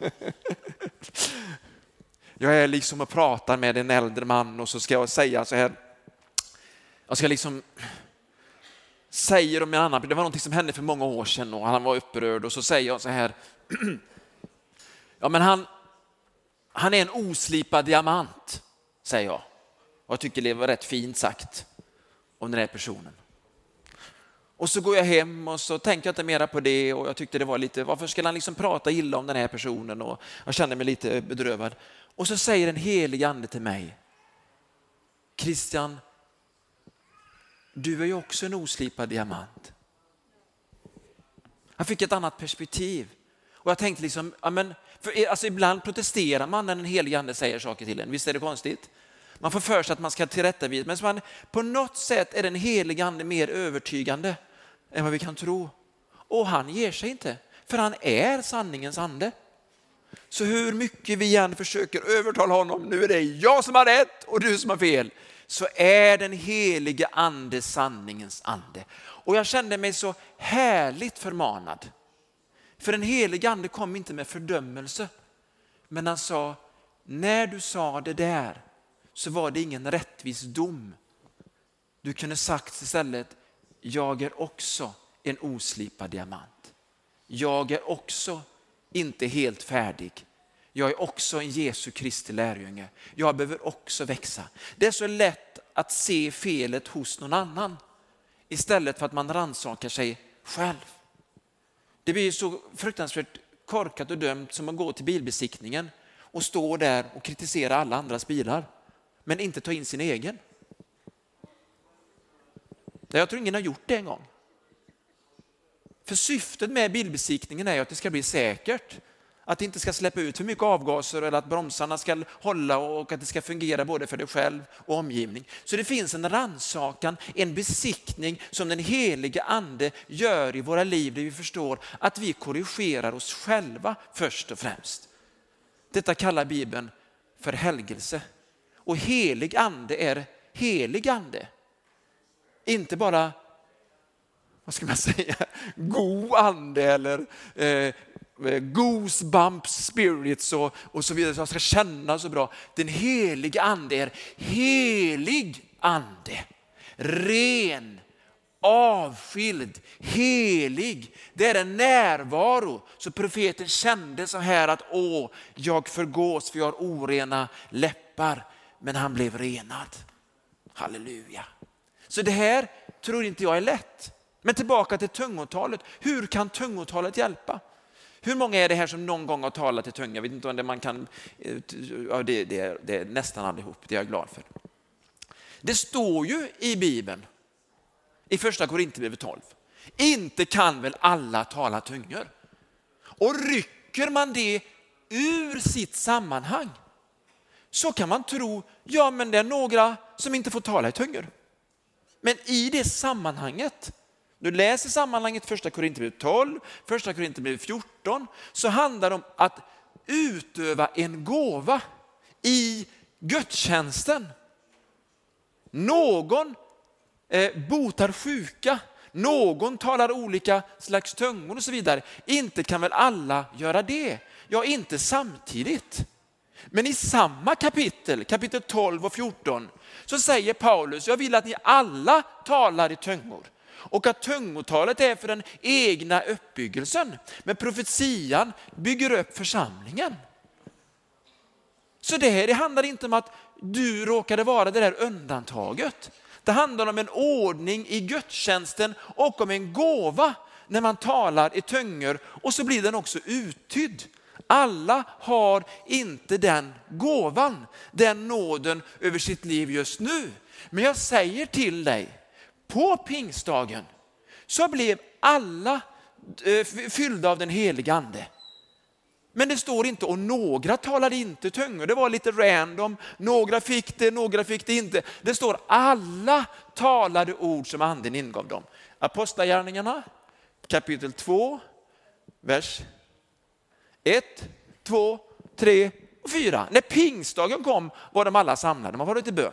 Jag är liksom och pratar med en äldre man och så ska jag säga så här. Jag ska liksom säga om en annan. Det var någonting som hände för många år sedan och han var upprörd och så säger jag så här. Ja, men han, han är en oslipad diamant, säger jag. Och jag tycker det var rätt fint sagt om den här personen. Och så går jag hem och så tänker jag inte mera på det och jag tyckte det var lite, varför skulle han liksom prata illa om den här personen, och jag kände mig lite bedrövad. Och så säger en helig ande till mig, Christian, du är ju också en oslipad diamant. Han fick ett annat perspektiv. Och jag tänkte liksom, ja men, för, alltså ibland protesterar man när en helig ande säger saker till en. Visst är det konstigt? Man får för sig att man ska tillrättavisa, men man, på något sätt är den heliga ande mer övertygande än vad vi kan tro. Och han ger sig inte, för han är sanningens ande. Så hur mycket vi än försöker övertala honom, nu är det jag som har rätt och du som har fel, så är den helige ande sanningens ande. Och jag kände mig så härligt förmanad. För den helige ande kom inte med fördömelse, men han sa, när du sa det där så var det ingen rättvis dom. Du kunde sagt istället, jag är också en oslipad diamant. Jag är också inte helt färdig. Jag är också en Jesu Kristi lärjunge. Jag behöver också växa. Det är så lätt att se felet hos någon annan istället för att man rannsakar sig själv. Det blir så fruktansvärt korkat och dömt som att gå till bilbesiktningen och stå där och kritisera alla andras bilar, men inte ta in sin egen. Jag tror ingen har gjort det en gång. För syftet med bilbesiktningen är att det ska bli säkert. Att det inte ska släppa ut för mycket avgaser eller att bromsarna ska hålla och att det ska fungera både för dig själv och omgivning. Så det finns en rannsakan, en besiktning som den helige ande gör i våra liv, där vi förstår att vi korrigerar oss själva först och främst. Detta kallar Bibeln för helgelse. Och helig ande är helig ande. Inte bara, vad ska man säga, god ande eller eh, goosebump spirits och, och så vidare, så jag ska känna så bra. Den heliga ande är helig ande. Ren, avskild, helig. Det är en närvaro. Så profeten kände så här att åh, jag förgås för jag har orena läppar. Men han blev renad. Halleluja. Så det här tror inte jag är lätt. Men tillbaka till tungotalet. Hur kan tungotalet hjälpa? Hur många är det här som någon gång har talat i tunga? Jag vet inte om det man kan... Ja, det, det, det är nästan allihop. Det är jag glad för. Det står ju i Bibeln, i första Korinthierbrevet tolv. Inte kan väl alla tala tungor? Och rycker man det ur sitt sammanhang, så kan man tro, ja men det är några som inte får tala i tungor. Men i det sammanhanget, du läser sammanhanget första Korinthierbrevet tolv, första Korinthierbrevet fjorton, så handlar det om att utöva en gåva i gudstjänsten. Någon eh, botar sjuka, någon talar olika slags tungor och så vidare. Inte kan väl alla göra det? Ja, inte samtidigt. Men i samma kapitel, kapitel tolv och fjorton, så säger Paulus, jag vill att ni alla talar i tungor. Och att tungotalet är för den egna uppbyggelsen. Men profetian bygger upp församlingen. Så det här det handlar inte om att du råkade vara det där undantaget. Det handlar om en ordning i gudstjänsten och om en gåva när man talar i tungor. Och så blir den också uttydd. Alla har inte den gåvan, den nåden över sitt liv just nu. Men jag säger till dig, på pingstdagen så blev alla fyllda av den heliga ande. Men det står inte, och några talade inte tungor. Det var lite random. Några fick det, några fick det inte. Det står alla talade ord som anden ingav dem. Apostlagärningarna, kapitel två, vers ett, två, tre och fyra. När pingstdagen kom var de alla samlade. Man var ute i bön.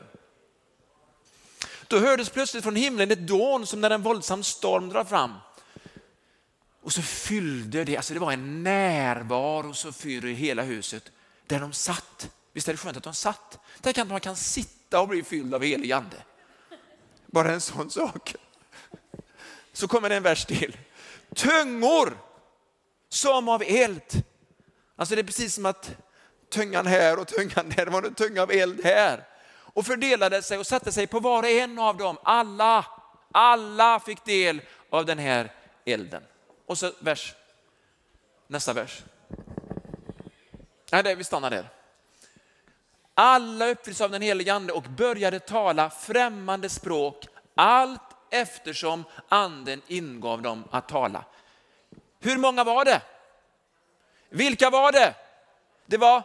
Då hördes plötsligt från himlen ett dån som när en våldsam storm drar fram. Och så fyllde det, alltså det var en närvaro så fyllde hela huset där de satt. Visst är det skönt att de satt? Tänk att man kan sitta och bli fylld av helig ande. Bara en sån sak. Så kommer det en vers till. Tungor som av eld. Alltså det är precis som att tungan här och tungan där, det var en tunga av eld här. Och fördelade sig och satte sig på var och en av dem. Alla, alla fick del av den här elden. Och så vers, nästa vers. Nej, det, vi stannar där. Alla uppfylls av den heliga ande och började tala främmande språk allt eftersom anden ingav dem att tala. Hur många var det? Vilka var det? Det var...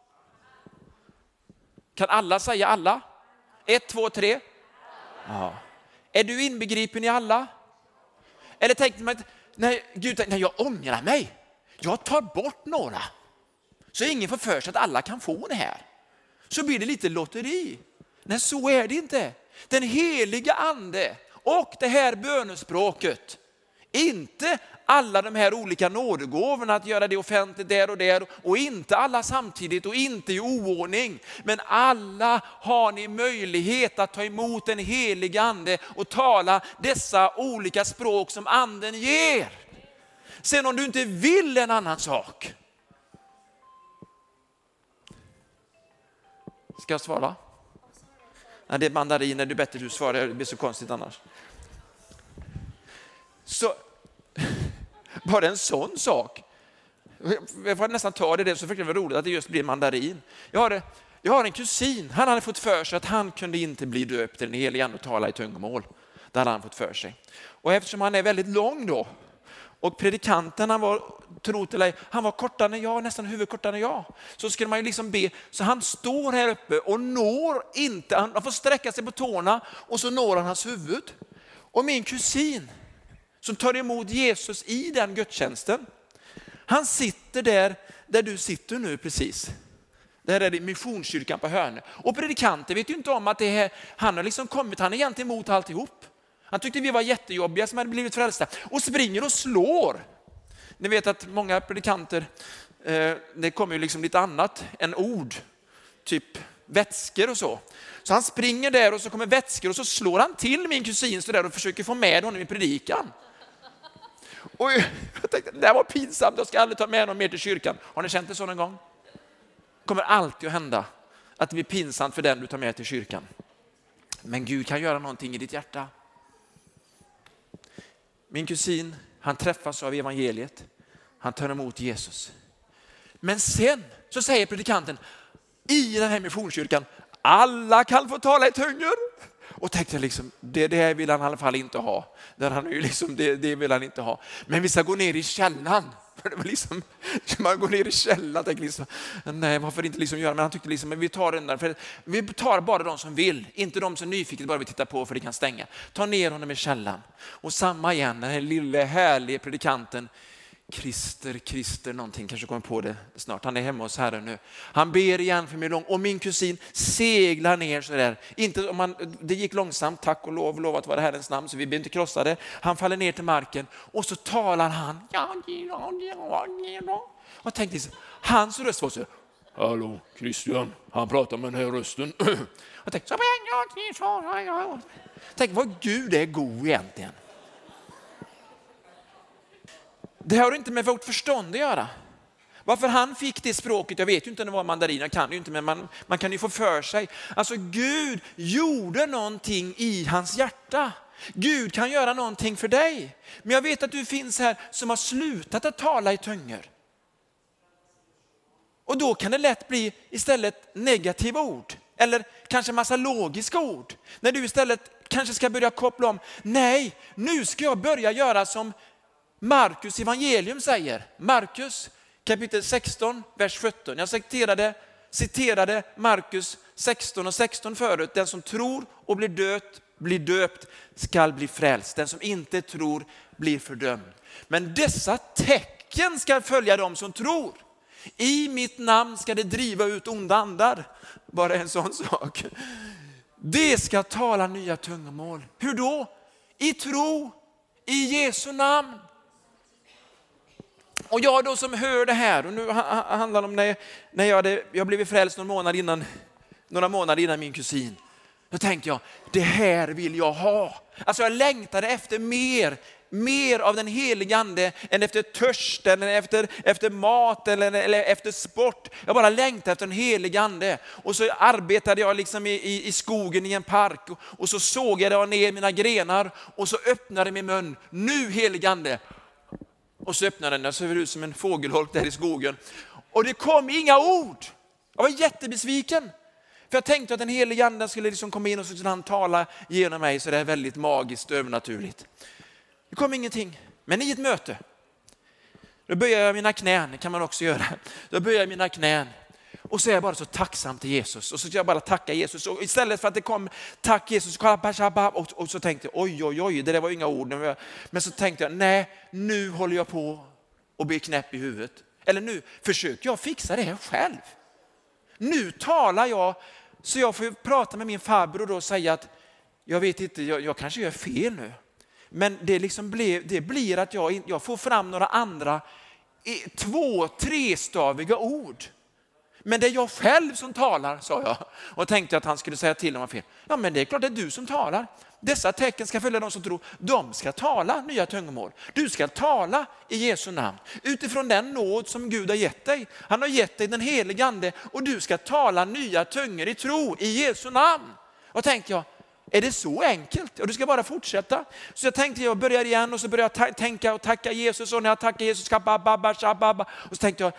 Kan alla säga alla? Ett, två, tre. Ja. Är du inbegripen i alla? Eller tänkte man att nej, Gud, nej, jag ångrar mig. Jag tar bort några. Så ingen får för sig att alla kan få det här. Så blir det lite lotteri. Nej, så är det inte. Den heliga ande och det här bönespråket. Inte alla de här olika nådegåvorna att göra det offentligt där och där. Och inte alla samtidigt och inte i oordning. Men alla har ni möjlighet att ta emot den heliga ande och tala dessa olika språk som anden ger. Sen om du inte vill en annan sak. Ska jag svara? Nej, det är mandariner, det är bättre du svarar, det blir så konstigt annars. Så bara en sån sak. Jag får nästan ta det, det så förklar det roligt att det just blir mandarin. Jag har, jag har en kusin, han hade fått för sig att han kunde inte bli döpt till den heliga ande och tala i tungomål. Det hade han fått för sig. Och eftersom han är väldigt lång då, och predikanten han var, tro till dig, han var kortare än jag, nästan huvudkortare än jag. Så skulle man ju liksom be, så han står här uppe och når inte, han får sträcka sig på tårna och så når han hans huvud. Och min kusin som tar emot Jesus i den gudstjänsten, han sitter där, där du sitter nu precis. Där är det missionskyrkan på Hörne. Och predikanten vet ju inte om att det är, han har liksom kommit, han är egentligen emot alltihop. Han tyckte vi var jättejobbiga som hade blivit frälsta. Och springer och slår Ni vet att många predikanter, eh, det kommer ju liksom lite annat än ord. Typ vätskor och så. Så han springer där och så kommer vätskor och så slår han till min kusin så där och försöker få med honom i predikan. Och jag tänkte, det här var pinsamt, jag ska aldrig ta med honom mer till kyrkan. Har ni känt det så någon gång? Det kommer alltid att hända att det blir pinsamt för den du tar med till kyrkan. Men Gud kan göra någonting i ditt hjärta. Min kusin, han träffas av evangeliet. Han tar emot Jesus. Men sen så säger predikanten i den här missionskyrkan, alla kan få tala i tungor. Och tänkte liksom, det, det vill han i alla fall inte ha. Där han är ju liksom, det, det vill han inte ha. Men vi ska gå ner i källan. För det var liksom, man går ner i källan. Tänkte liksom, nej, varför inte liksom göra? Men han tyckte liksom, men vi tar den där. För vi tar bara de som vill. Inte de som nyfiket bara vill titta på för det kan stänga. Ta ner honom i källan. Och samma igen, den här lilla härliga predikanten. Christer, Christer, någonting kanske kommer på det snart. Han är hemma hos Herren nu. Han ber igen för mig lång. Och min kusin seglar ner så där. Inte om man, det gick långsamt, tack och lov, lov att vara Herrens namn. Så vi blir inte krossade. Han faller ner till marken. Och så talar han. Och tänkte liksom, hans röst var så. Hallå, Christian. Han pratar med den här rösten. Och tänkte, tänk vad Gud är god egentligen. Det har inte med vårt förstånd att göra. Varför han fick det språket, jag vet ju inte om det var mandarin, jag kan ju inte, men man, man kan ju få för sig. Alltså Gud gjorde någonting i hans hjärta. Gud kan göra någonting för dig. Men jag vet att du finns här som har slutat att tala i tungor. Och då kan det lätt bli istället negativa ord. Eller kanske massa logiska ord. När du istället kanske ska börja koppla om. Nej, nu ska jag börja göra som Markus evangelium säger. Markus kapitel sexton, vers sjutton. Jag citerade, citerade Markus sexton och sexton förut. Den som tror och blir döpt, blir döpt skall bli frälst. Den som inte tror blir fördömd. Men dessa tecken ska följa dem som tror. I mitt namn ska det driva ut onda andar. Bara en sån sak. Det ska tala nya tungomål. Hur då? I tro, i Jesu namn. Och jag då som hör det här, och nu handlar det om när, när jag, hade, jag blev frälst någon månad innan, några månader innan min kusin. Då tänkte jag, det här vill jag ha. Alltså jag längtade efter mer, mer av den helige ande än efter törst, eller efter, efter mat eller, eller efter sport. Jag bara längtade efter den helige ande. Och så arbetade jag liksom i, i, i skogen i en park. Och, och så såg jag ner mina grenar och så öppnade min mun. Nu helige ande. Och så öppnade den, jag såg ut som en fågelholk där i skogen. Och det kom inga ord. Jag var jättebesviken. För jag tänkte att den helige anden skulle liksom komma in och så skulle han tala genom mig. Så det är väldigt magiskt och övernaturligt. Det kom ingenting. Men i ett möte. Då böjer jag mina knän, det kan man också göra. Då böjer jag mina knän. Och så är jag bara så tacksam till Jesus. Och så ska jag bara tacka Jesus. Och istället för att det kom tack Jesus. Och, och så tänkte jag, oj oj oj, det där var inga ord. Men så tänkte jag, nej, nu håller jag på och blir knäpp i huvudet. Eller nu försöker jag fixa det här själv. Nu talar jag så jag får prata med min farbror och säga att jag vet inte, jag, jag kanske gör fel nu. Men det, liksom blev, det blir att jag, jag får fram några andra två, trestaviga ord. Men det är jag själv som talar, sa jag. Och tänkte att han skulle säga till om jag fel. Ja, men det är klart det är du som talar. Dessa tecken ska följa de som tror. De ska tala nya tungomål. Du ska tala i Jesu namn. Utifrån den nåd som Gud har gett dig. Han har gett dig den helige ande. Och du ska tala nya tungor i tro i Jesu namn. Och tänkte jag, är det så enkelt? Och du ska bara fortsätta. Så jag tänkte jag börjar igen och så börjar jag ta- tänka och tacka Jesus. Och när jag tackar Jesus ska babba, shabba. Och så tänkte jag,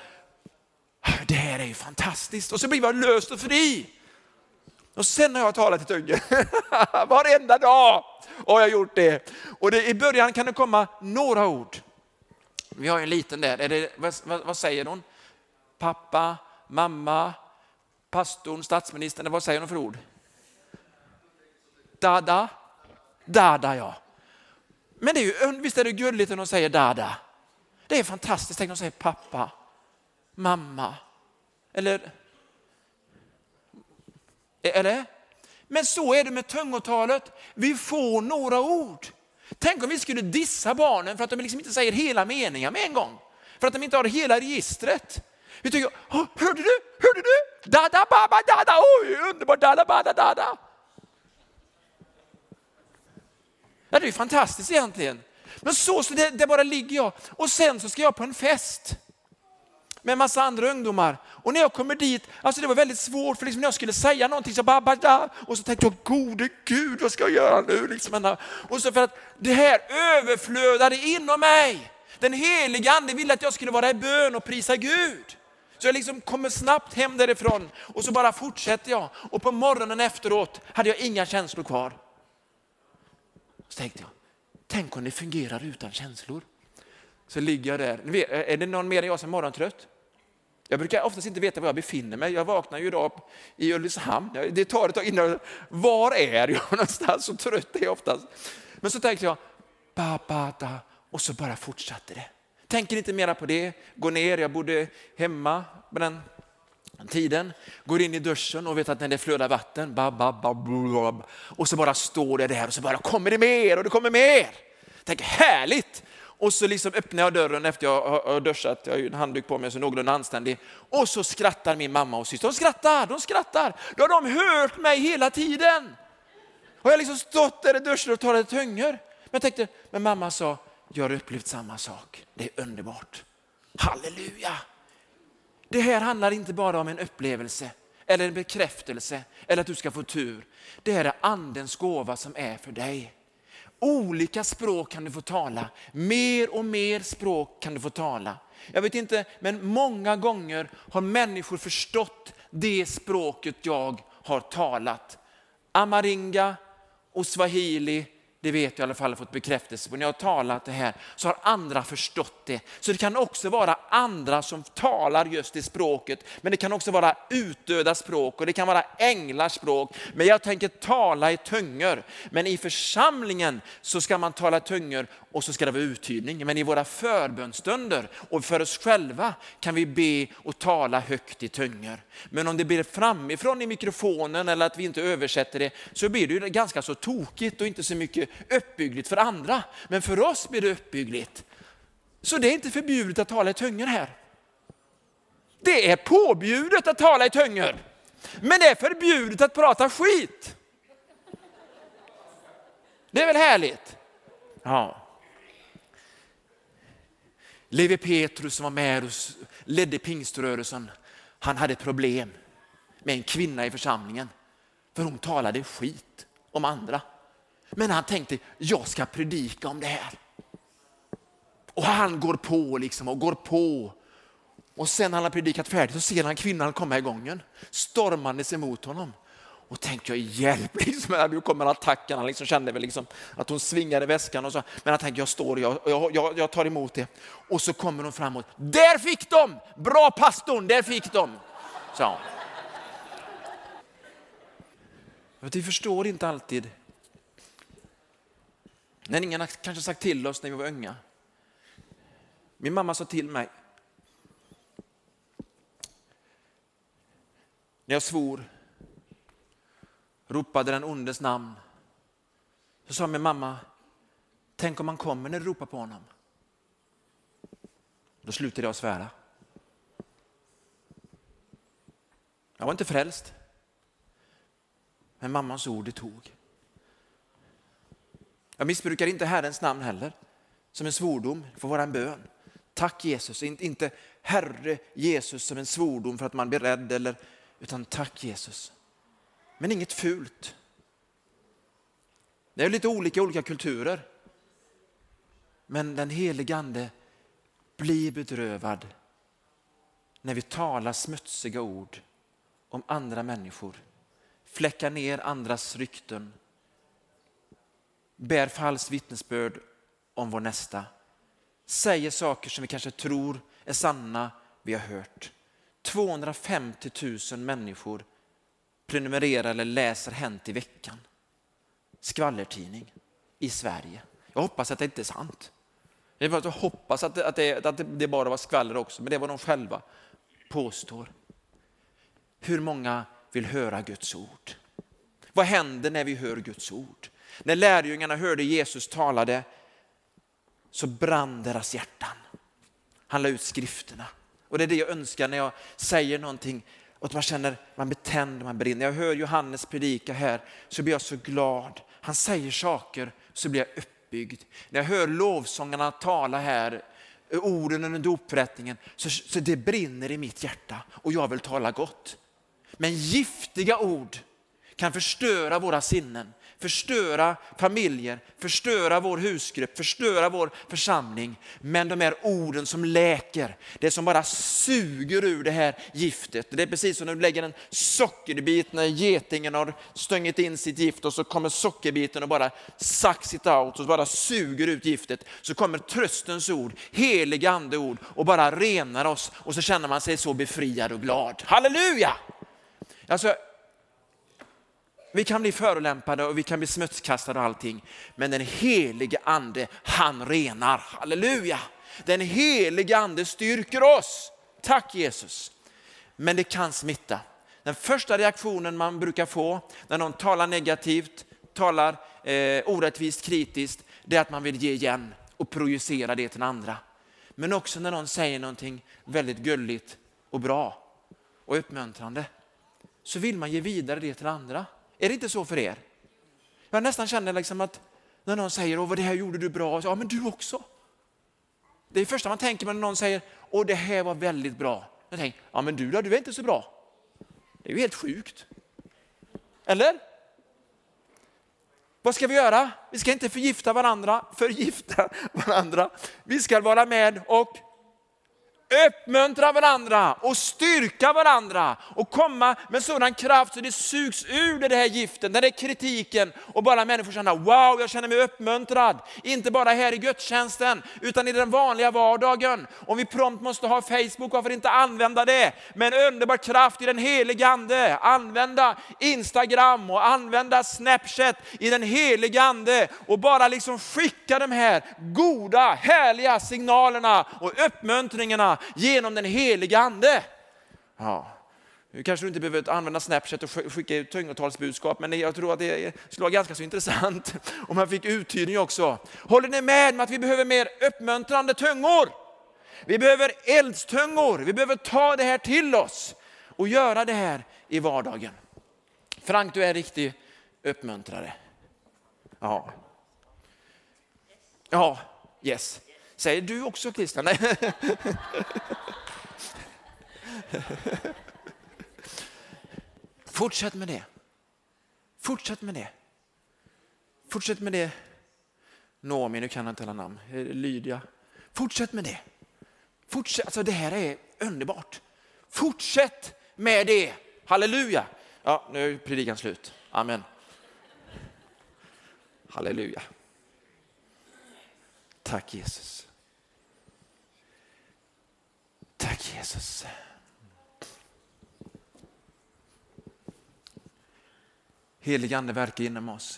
det här är ju fantastiskt. Och så blir jag löst och fri. Och sen har jag talat i tungor. Varenda dag har jag gjort det. Och det, i början kan det komma några ord. Vi har en liten där. Är det, vad, vad, vad säger hon? Pappa, mamma, pastorn, statsministern. Vad säger hon för ord? Dada. Dada, ja. Men det är ju, visst är det gulligt när de säger dada. Det är fantastiskt. Tänk när de säger pappa. Mamma. Eller eller? Men så är det med tungotalet. Vi får några ord. Tänk om vi skulle dissa barnen för att de liksom inte säger hela meningar med en gång. För att de inte har hela registret. Vi tycker, hörde du? Hörde du? Da da ba ba da da. Oj, underbart da da ba da da da. Ja, det är ju fantastiskt egentligen. Men så, så det, det bara ligger jag. Och sen så ska jag på en fest med en massa andra ungdomar. Och när jag kommer dit, alltså det var väldigt svårt, för liksom när jag skulle säga någonting så bara, bara da, och så tänkte jag, gode Gud, vad ska jag göra nu? Liksom, och så för att det här överflödade inom mig. Den heliga ande ville att jag skulle vara i bön och prisa Gud. Så jag liksom kommer snabbt hem därifrån och så bara fortsätter jag. Och på morgonen efteråt hade jag inga känslor kvar. Så tänkte jag, tänk om det fungerar utan känslor. Så ligger jag där. Är det någon mer än jag som är morgontrött? Jag brukar oftast inte veta var jag befinner mig. Jag vaknar ju idag i Ulricehamn. Det tar ett tag innan. Var är jag någonstans? Så trött är jag oftast. Men så tänkte jag, ba, ba, da. Och så bara fortsatte det. Tänker inte mera på det. Går ner, jag bodde hemma på den tiden. Går in i duschen och vet att när det flödar vatten. Ba, ba, ba, ba, ba. Och så bara står det där och så bara kommer det mer och det kommer mer. Tänker, härligt. Och så liksom öppnar jag dörren efter jag har duschat. Jag har ju en handduk på mig så någorlunda anständig. Och så skrattar min mamma och syster. De skrattar, de skrattar. Då har de hört mig hela tiden. Och jag har liksom stått där i duschen och talat tungor. Men jag tänkte, men mamma sa, jag har upplevt samma sak. Det är underbart. Halleluja. Det här handlar inte bara om en upplevelse. Eller en bekräftelse. Eller att du ska få tur. Det här är andens gåva som är för dig. Olika språk kan du få tala. Mer och mer språk kan du få tala. Jag vet inte, men många gånger har människor förstått det språket jag har talat. Amaringa och swahili, det vet jag i alla fall, har fått bekräftelse på. När jag har talat det här så har andra förstått det. Så det kan också vara andra som talar just det språket. Men det kan också vara utdöda språk och det kan vara änglars språk. Men jag tänker tala i tungor. Men i församlingen så ska man tala i tungor och så ska det vara uttydning. Men i våra förbönstunder och för oss själva kan vi be och tala högt i tungor. Men om det blir framifrån i mikrofonen eller att vi inte översätter det så blir det ju ganska så tokigt och inte så mycket uppbyggligt för andra. Men för oss blir det uppbyggligt. Så det är inte förbjudet att tala i tungor här. Det är påbjudet att tala i tungor. Men det är förbjudet att prata skit. Det är väl härligt? Ja. Levi Petrus som var med och ledde pingströrelsen. Han hade problem med en kvinna i församlingen. För hon talade skit om andra. Men han tänkte, jag ska predika om det här. Och han går på liksom och går på. Och sen när han har predikat färdigt så ser han kvinnan komma i gången. Stormandes emot honom. Och tänkte jag, hjälp liksom. Nu kommer attacken. Han liksom kände väl liksom att hon svingade väskan. Och så. Men han tänkte, jag står och jag, jag, jag tar emot det. Och så kommer hon framåt. Där fick de! Bra pastorn, där fick de! Så. Vi förstår inte alltid. När ingen har kanske sagt till oss när vi var unga. Min mamma sa till mig. När jag svor. Ropade den ondes namn. Så sa min mamma. Tänk om han kommer när du ropar på honom. Då slutade jag svära. Jag var inte frälst. Men mammans ord det tog. Jag missbrukar inte Herrens namn heller. Som en svordom för vara en bön. Tack Jesus. Inte Herre Jesus som en svordom för att man blir rädd. Eller, utan tack Jesus. Men inget fult. Det är lite olika olika kulturer. Men den helige ande blir bedrövad. När vi talar smutsiga ord om andra människor. Fläckar ner andras rykten. Bär falskt vittnesbörd om vår nästa. Säger saker som vi kanske tror är sanna vi har hört. tvåhundrafemtio tusen människor prenumererar eller läser Hänt i veckan. Skvallertidning i Sverige. Jag hoppas att det inte är sant. Jag hoppas att det, att det, att det bara var skvaller också. Men det var de själva påstår. Hur många vill höra Guds ord? Vad händer när vi hör Guds ord? När lärjungarna hörde Jesus talade så brann deras hjärtan. Han la ut skrifterna. Och det är det jag önskar när jag säger någonting. Och att man känner, man blir tänd, man brinner. När jag hör Johannes predika här så blir jag så glad. Han säger saker så blir jag uppbyggd. När jag hör lovsångarna tala här, orden under doprättningen, så, så det brinner i mitt hjärta. Och jag vill tala gott. Men giftiga ord kan förstöra våra sinnen. Förstöra familjer, förstöra vår husgrupp, förstöra vår församling. Men de här orden som läker, det som bara suger ur det här giftet. Det är precis som när du lägger en sockerbit när getingen har stöngit in sitt gift och så kommer sockerbiten och bara sucks it out och bara suger ut giftet. Så kommer tröstens ord, heliga andeord och bara renar oss och så känner man sig så befriad och glad. Halleluja! Alltså, vi kan bli förolämpade och vi kan bli smutskastade och allting. Men den helige ande, han renar. Halleluja! Den helige ande styrker oss. Tack Jesus. Men det kan smitta. Den första reaktionen man brukar få när någon talar negativt, talar eh, orättvist, kritiskt, det är att man vill ge igen och projicera det till andra. Men också när någon säger någonting väldigt gulligt och bra och uppmuntrande, så vill man ge vidare det till andra. Är det inte så för er? Jag nästan känner liksom att när någon säger, åh vad det här gjorde du bra, ja men du också. Det är det första man tänker när någon säger, åh det här var väldigt bra. Jag tänker, ja men du då, du är inte så bra. Det är ju helt sjukt. Eller? Vad ska vi göra? Vi ska inte förgifta varandra, förgifta varandra. Vi ska vara med och uppmuntra varandra och styrka varandra och komma med sådan kraft så det sugs ur det här giften, den här kritiken och bara människor känner, wow, jag känner mig uppmuntrad. Inte bara här i gudstjänsten utan i den vanliga vardagen. Om vi prompt måste ha Facebook, varför inte använda det? Med en underbar kraft i den heliga ande. Använda Instagram och använda Snapchat i den heliga ande och bara liksom skicka de här goda, härliga signalerna och uppmuntringarna genom den heliga ande. Ja, nu kanske du inte behöver använda Snapchat och skicka ut tungotalsbudskap, men jag tror att det skulle vara ganska så intressant om man fick uttydning också. Håller ni med om att vi behöver mer uppmuntrande tungor? Vi behöver eldstungor. Vi behöver ta det här till oss och göra det här i vardagen. Frank, du är en riktig uppmuntrare. Ja. Ja, yes. Säger du också, Christian? Nej. Fortsätt med det. Fortsätt med det. Fortsätt med det. Noomi, nu kan jag inte alla namn. Lydia. Fortsätt med det. Fortsätt. Alltså det här är underbart. Fortsätt med det. Halleluja. Ja, nu är predikan slut. Amen. Halleluja. Tack Jesus. Tack Jesus. Helige ande verkar inom oss.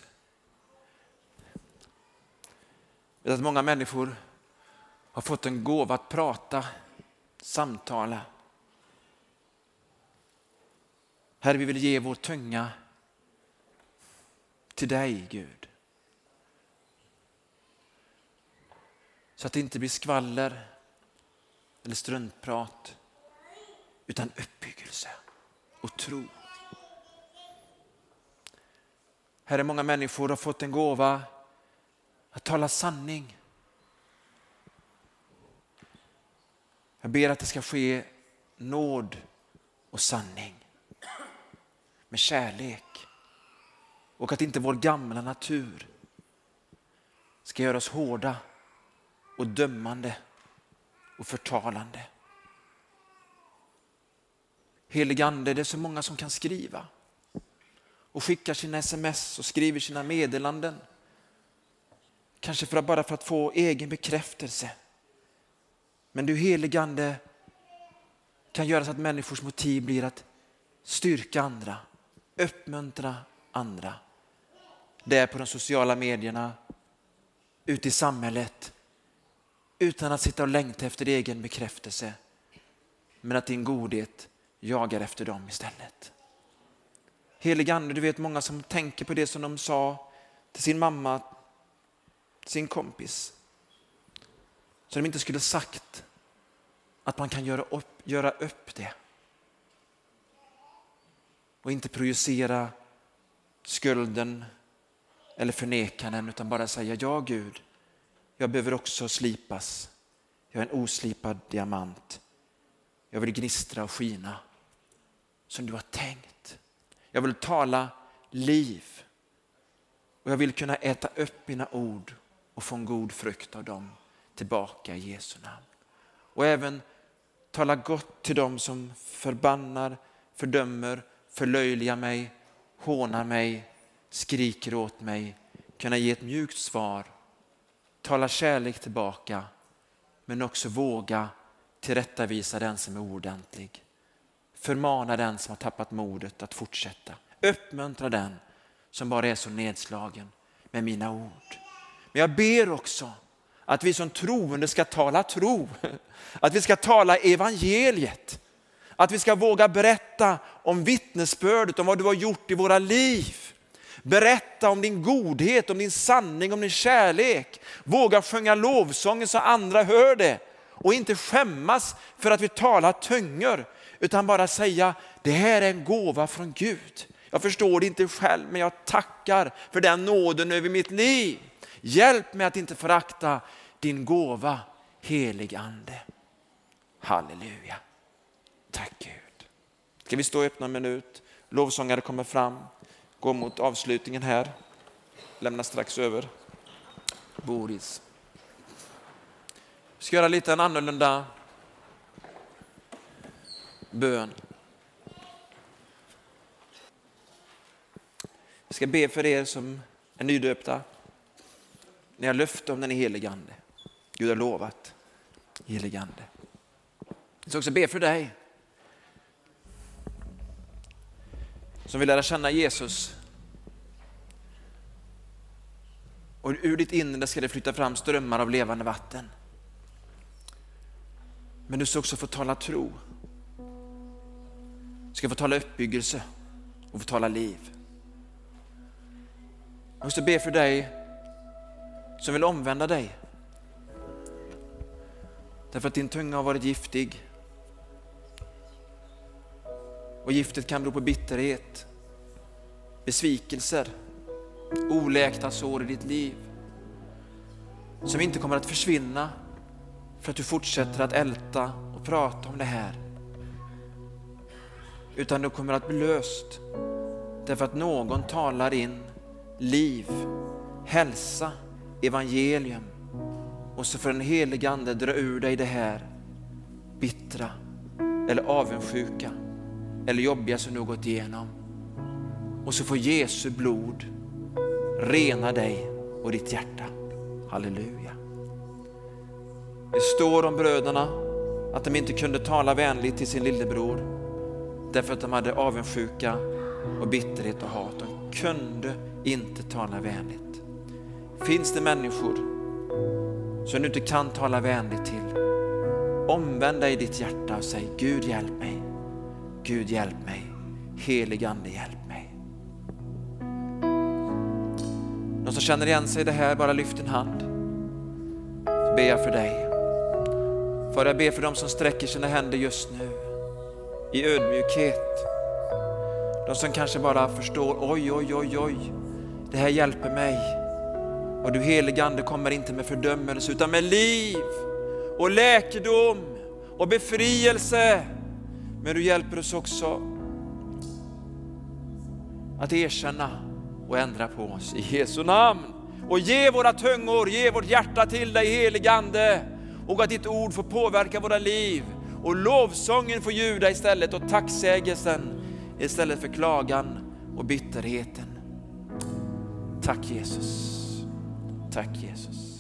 Jag vet att många människor har fått en gåva att prata, samtala. Herre, vi vill ge vår tunga till dig, Gud. Så att det inte blir skvaller eller struntprat, utan uppbyggelse och tro. Herre, många människor har fått en gåva att tala sanning. Jag ber att det ska ske nåd och sanning med kärlek. Och att inte vår gamla natur ska göra oss hårda och dömande och förtalande. Helige ande, det är så många som kan skriva och skickar sina sms och skriver sina meddelanden. Kanske för att, bara för att få egen bekräftelse. Men du, helige ande, kan göra så att människors motiv blir att styrka andra, uppmuntra andra. Det är på de sociala medierna, ute i samhället, utan att sitta och längta efter egen bekräftelse, men att din godhet jagar efter dem istället. Helige ande, du vet många som tänker på det som de sa till sin mamma, sin kompis, som de inte skulle sagt att man kan göra upp, göra upp det. Och inte projicera skulden eller förnekanden, utan bara säga, ja Gud, jag behöver också slipas. Jag är en oslipad diamant. Jag vill gnistra och skina som du har tänkt. Jag vill tala liv. Och jag vill kunna äta upp mina ord och få en god frukt av dem tillbaka i Jesu namn. Och även tala gott till dem som förbannar, fördömer, förlöjligar mig, hånar mig, skriker åt mig. Kunna ge ett mjukt svar, tala kärlek tillbaka, men också våga tillrättavisa den som är ordentlig. Förmana den som har tappat modet att fortsätta. Uppmuntra den som bara är så nedslagen med mina ord. Men jag ber också att vi som troende ska tala tro. Att vi ska tala evangeliet. Att vi ska våga berätta om vittnesbördet, om vad du har gjort i våra liv. Berätta om din godhet, om din sanning, om din kärlek. Våga sjunga lovsången så andra hör det. Och inte skämmas för att vi talar tungor, utan bara säga, det här är en gåva från Gud. Jag förstår det inte själv, men jag tackar för den nåden över mitt liv. Hjälp mig att inte förakta din gåva, helig ande. Halleluja. Tack Gud. Ska vi stå och öppna en minut? Lovsångare kommer fram. Gå mot avslutningen här. Lämna strax över. Boris. Vi ska göra lite en annorlunda bön. Jag ska be för er som är nydöpta. Ni har löfte om den helige ande. Gud har lovat helige ande. Jag ska också be för dig som vill lära känna Jesus. Och ur ditt inre ska det flytta fram strömmar av levande vatten. Men du ska också få tala tro. Du ska få tala uppbyggelse och få tala liv. Jag måste be för dig som vill omvända dig. Därför att din tunga har varit giftig. Och giftet kan bero på bitterhet, besvikelser, oläkta sår i ditt liv. Som inte kommer att försvinna för att du fortsätter att älta och prata om det här. Utan det kommer att bli löst därför att någon talar in liv, hälsa, evangelium. Och så får den helige ande dra ur dig det här bittra eller avundsjuka eller jobbiga som du har gått igenom. Och så får Jesu blod rena dig och ditt hjärta. Halleluja. Det står om bröderna att de inte kunde tala vänligt till sin lillebror därför att de hade avundsjuka och bitterhet och hat. De kunde inte tala vänligt. Finns det människor som du inte kan tala vänligt till, omvänd dig i ditt hjärta och säg, Gud hjälp mig, Gud hjälp mig, helig ande hjälp mig. Någon som känner igen sig i det här, bara lyft en hand. Så ber jag för dig. För jag ber för dem som sträcker sina händer just nu i ödmjukhet. De som kanske bara förstår, oj, oj, oj, oj, det här hjälper mig. Och du helige ande kommer inte med fördömelse utan med liv och läkedom och befrielse. Men du hjälper oss också att erkänna och ändra på oss i Jesu namn. Och ge våra tungor, ge vårt hjärta till dig helige ande. Och att ditt ord får påverka våra liv. Och lovsången får ljuda istället och tacksägelsen istället för klagan och bitterheten. Tack Jesus. Tack Jesus.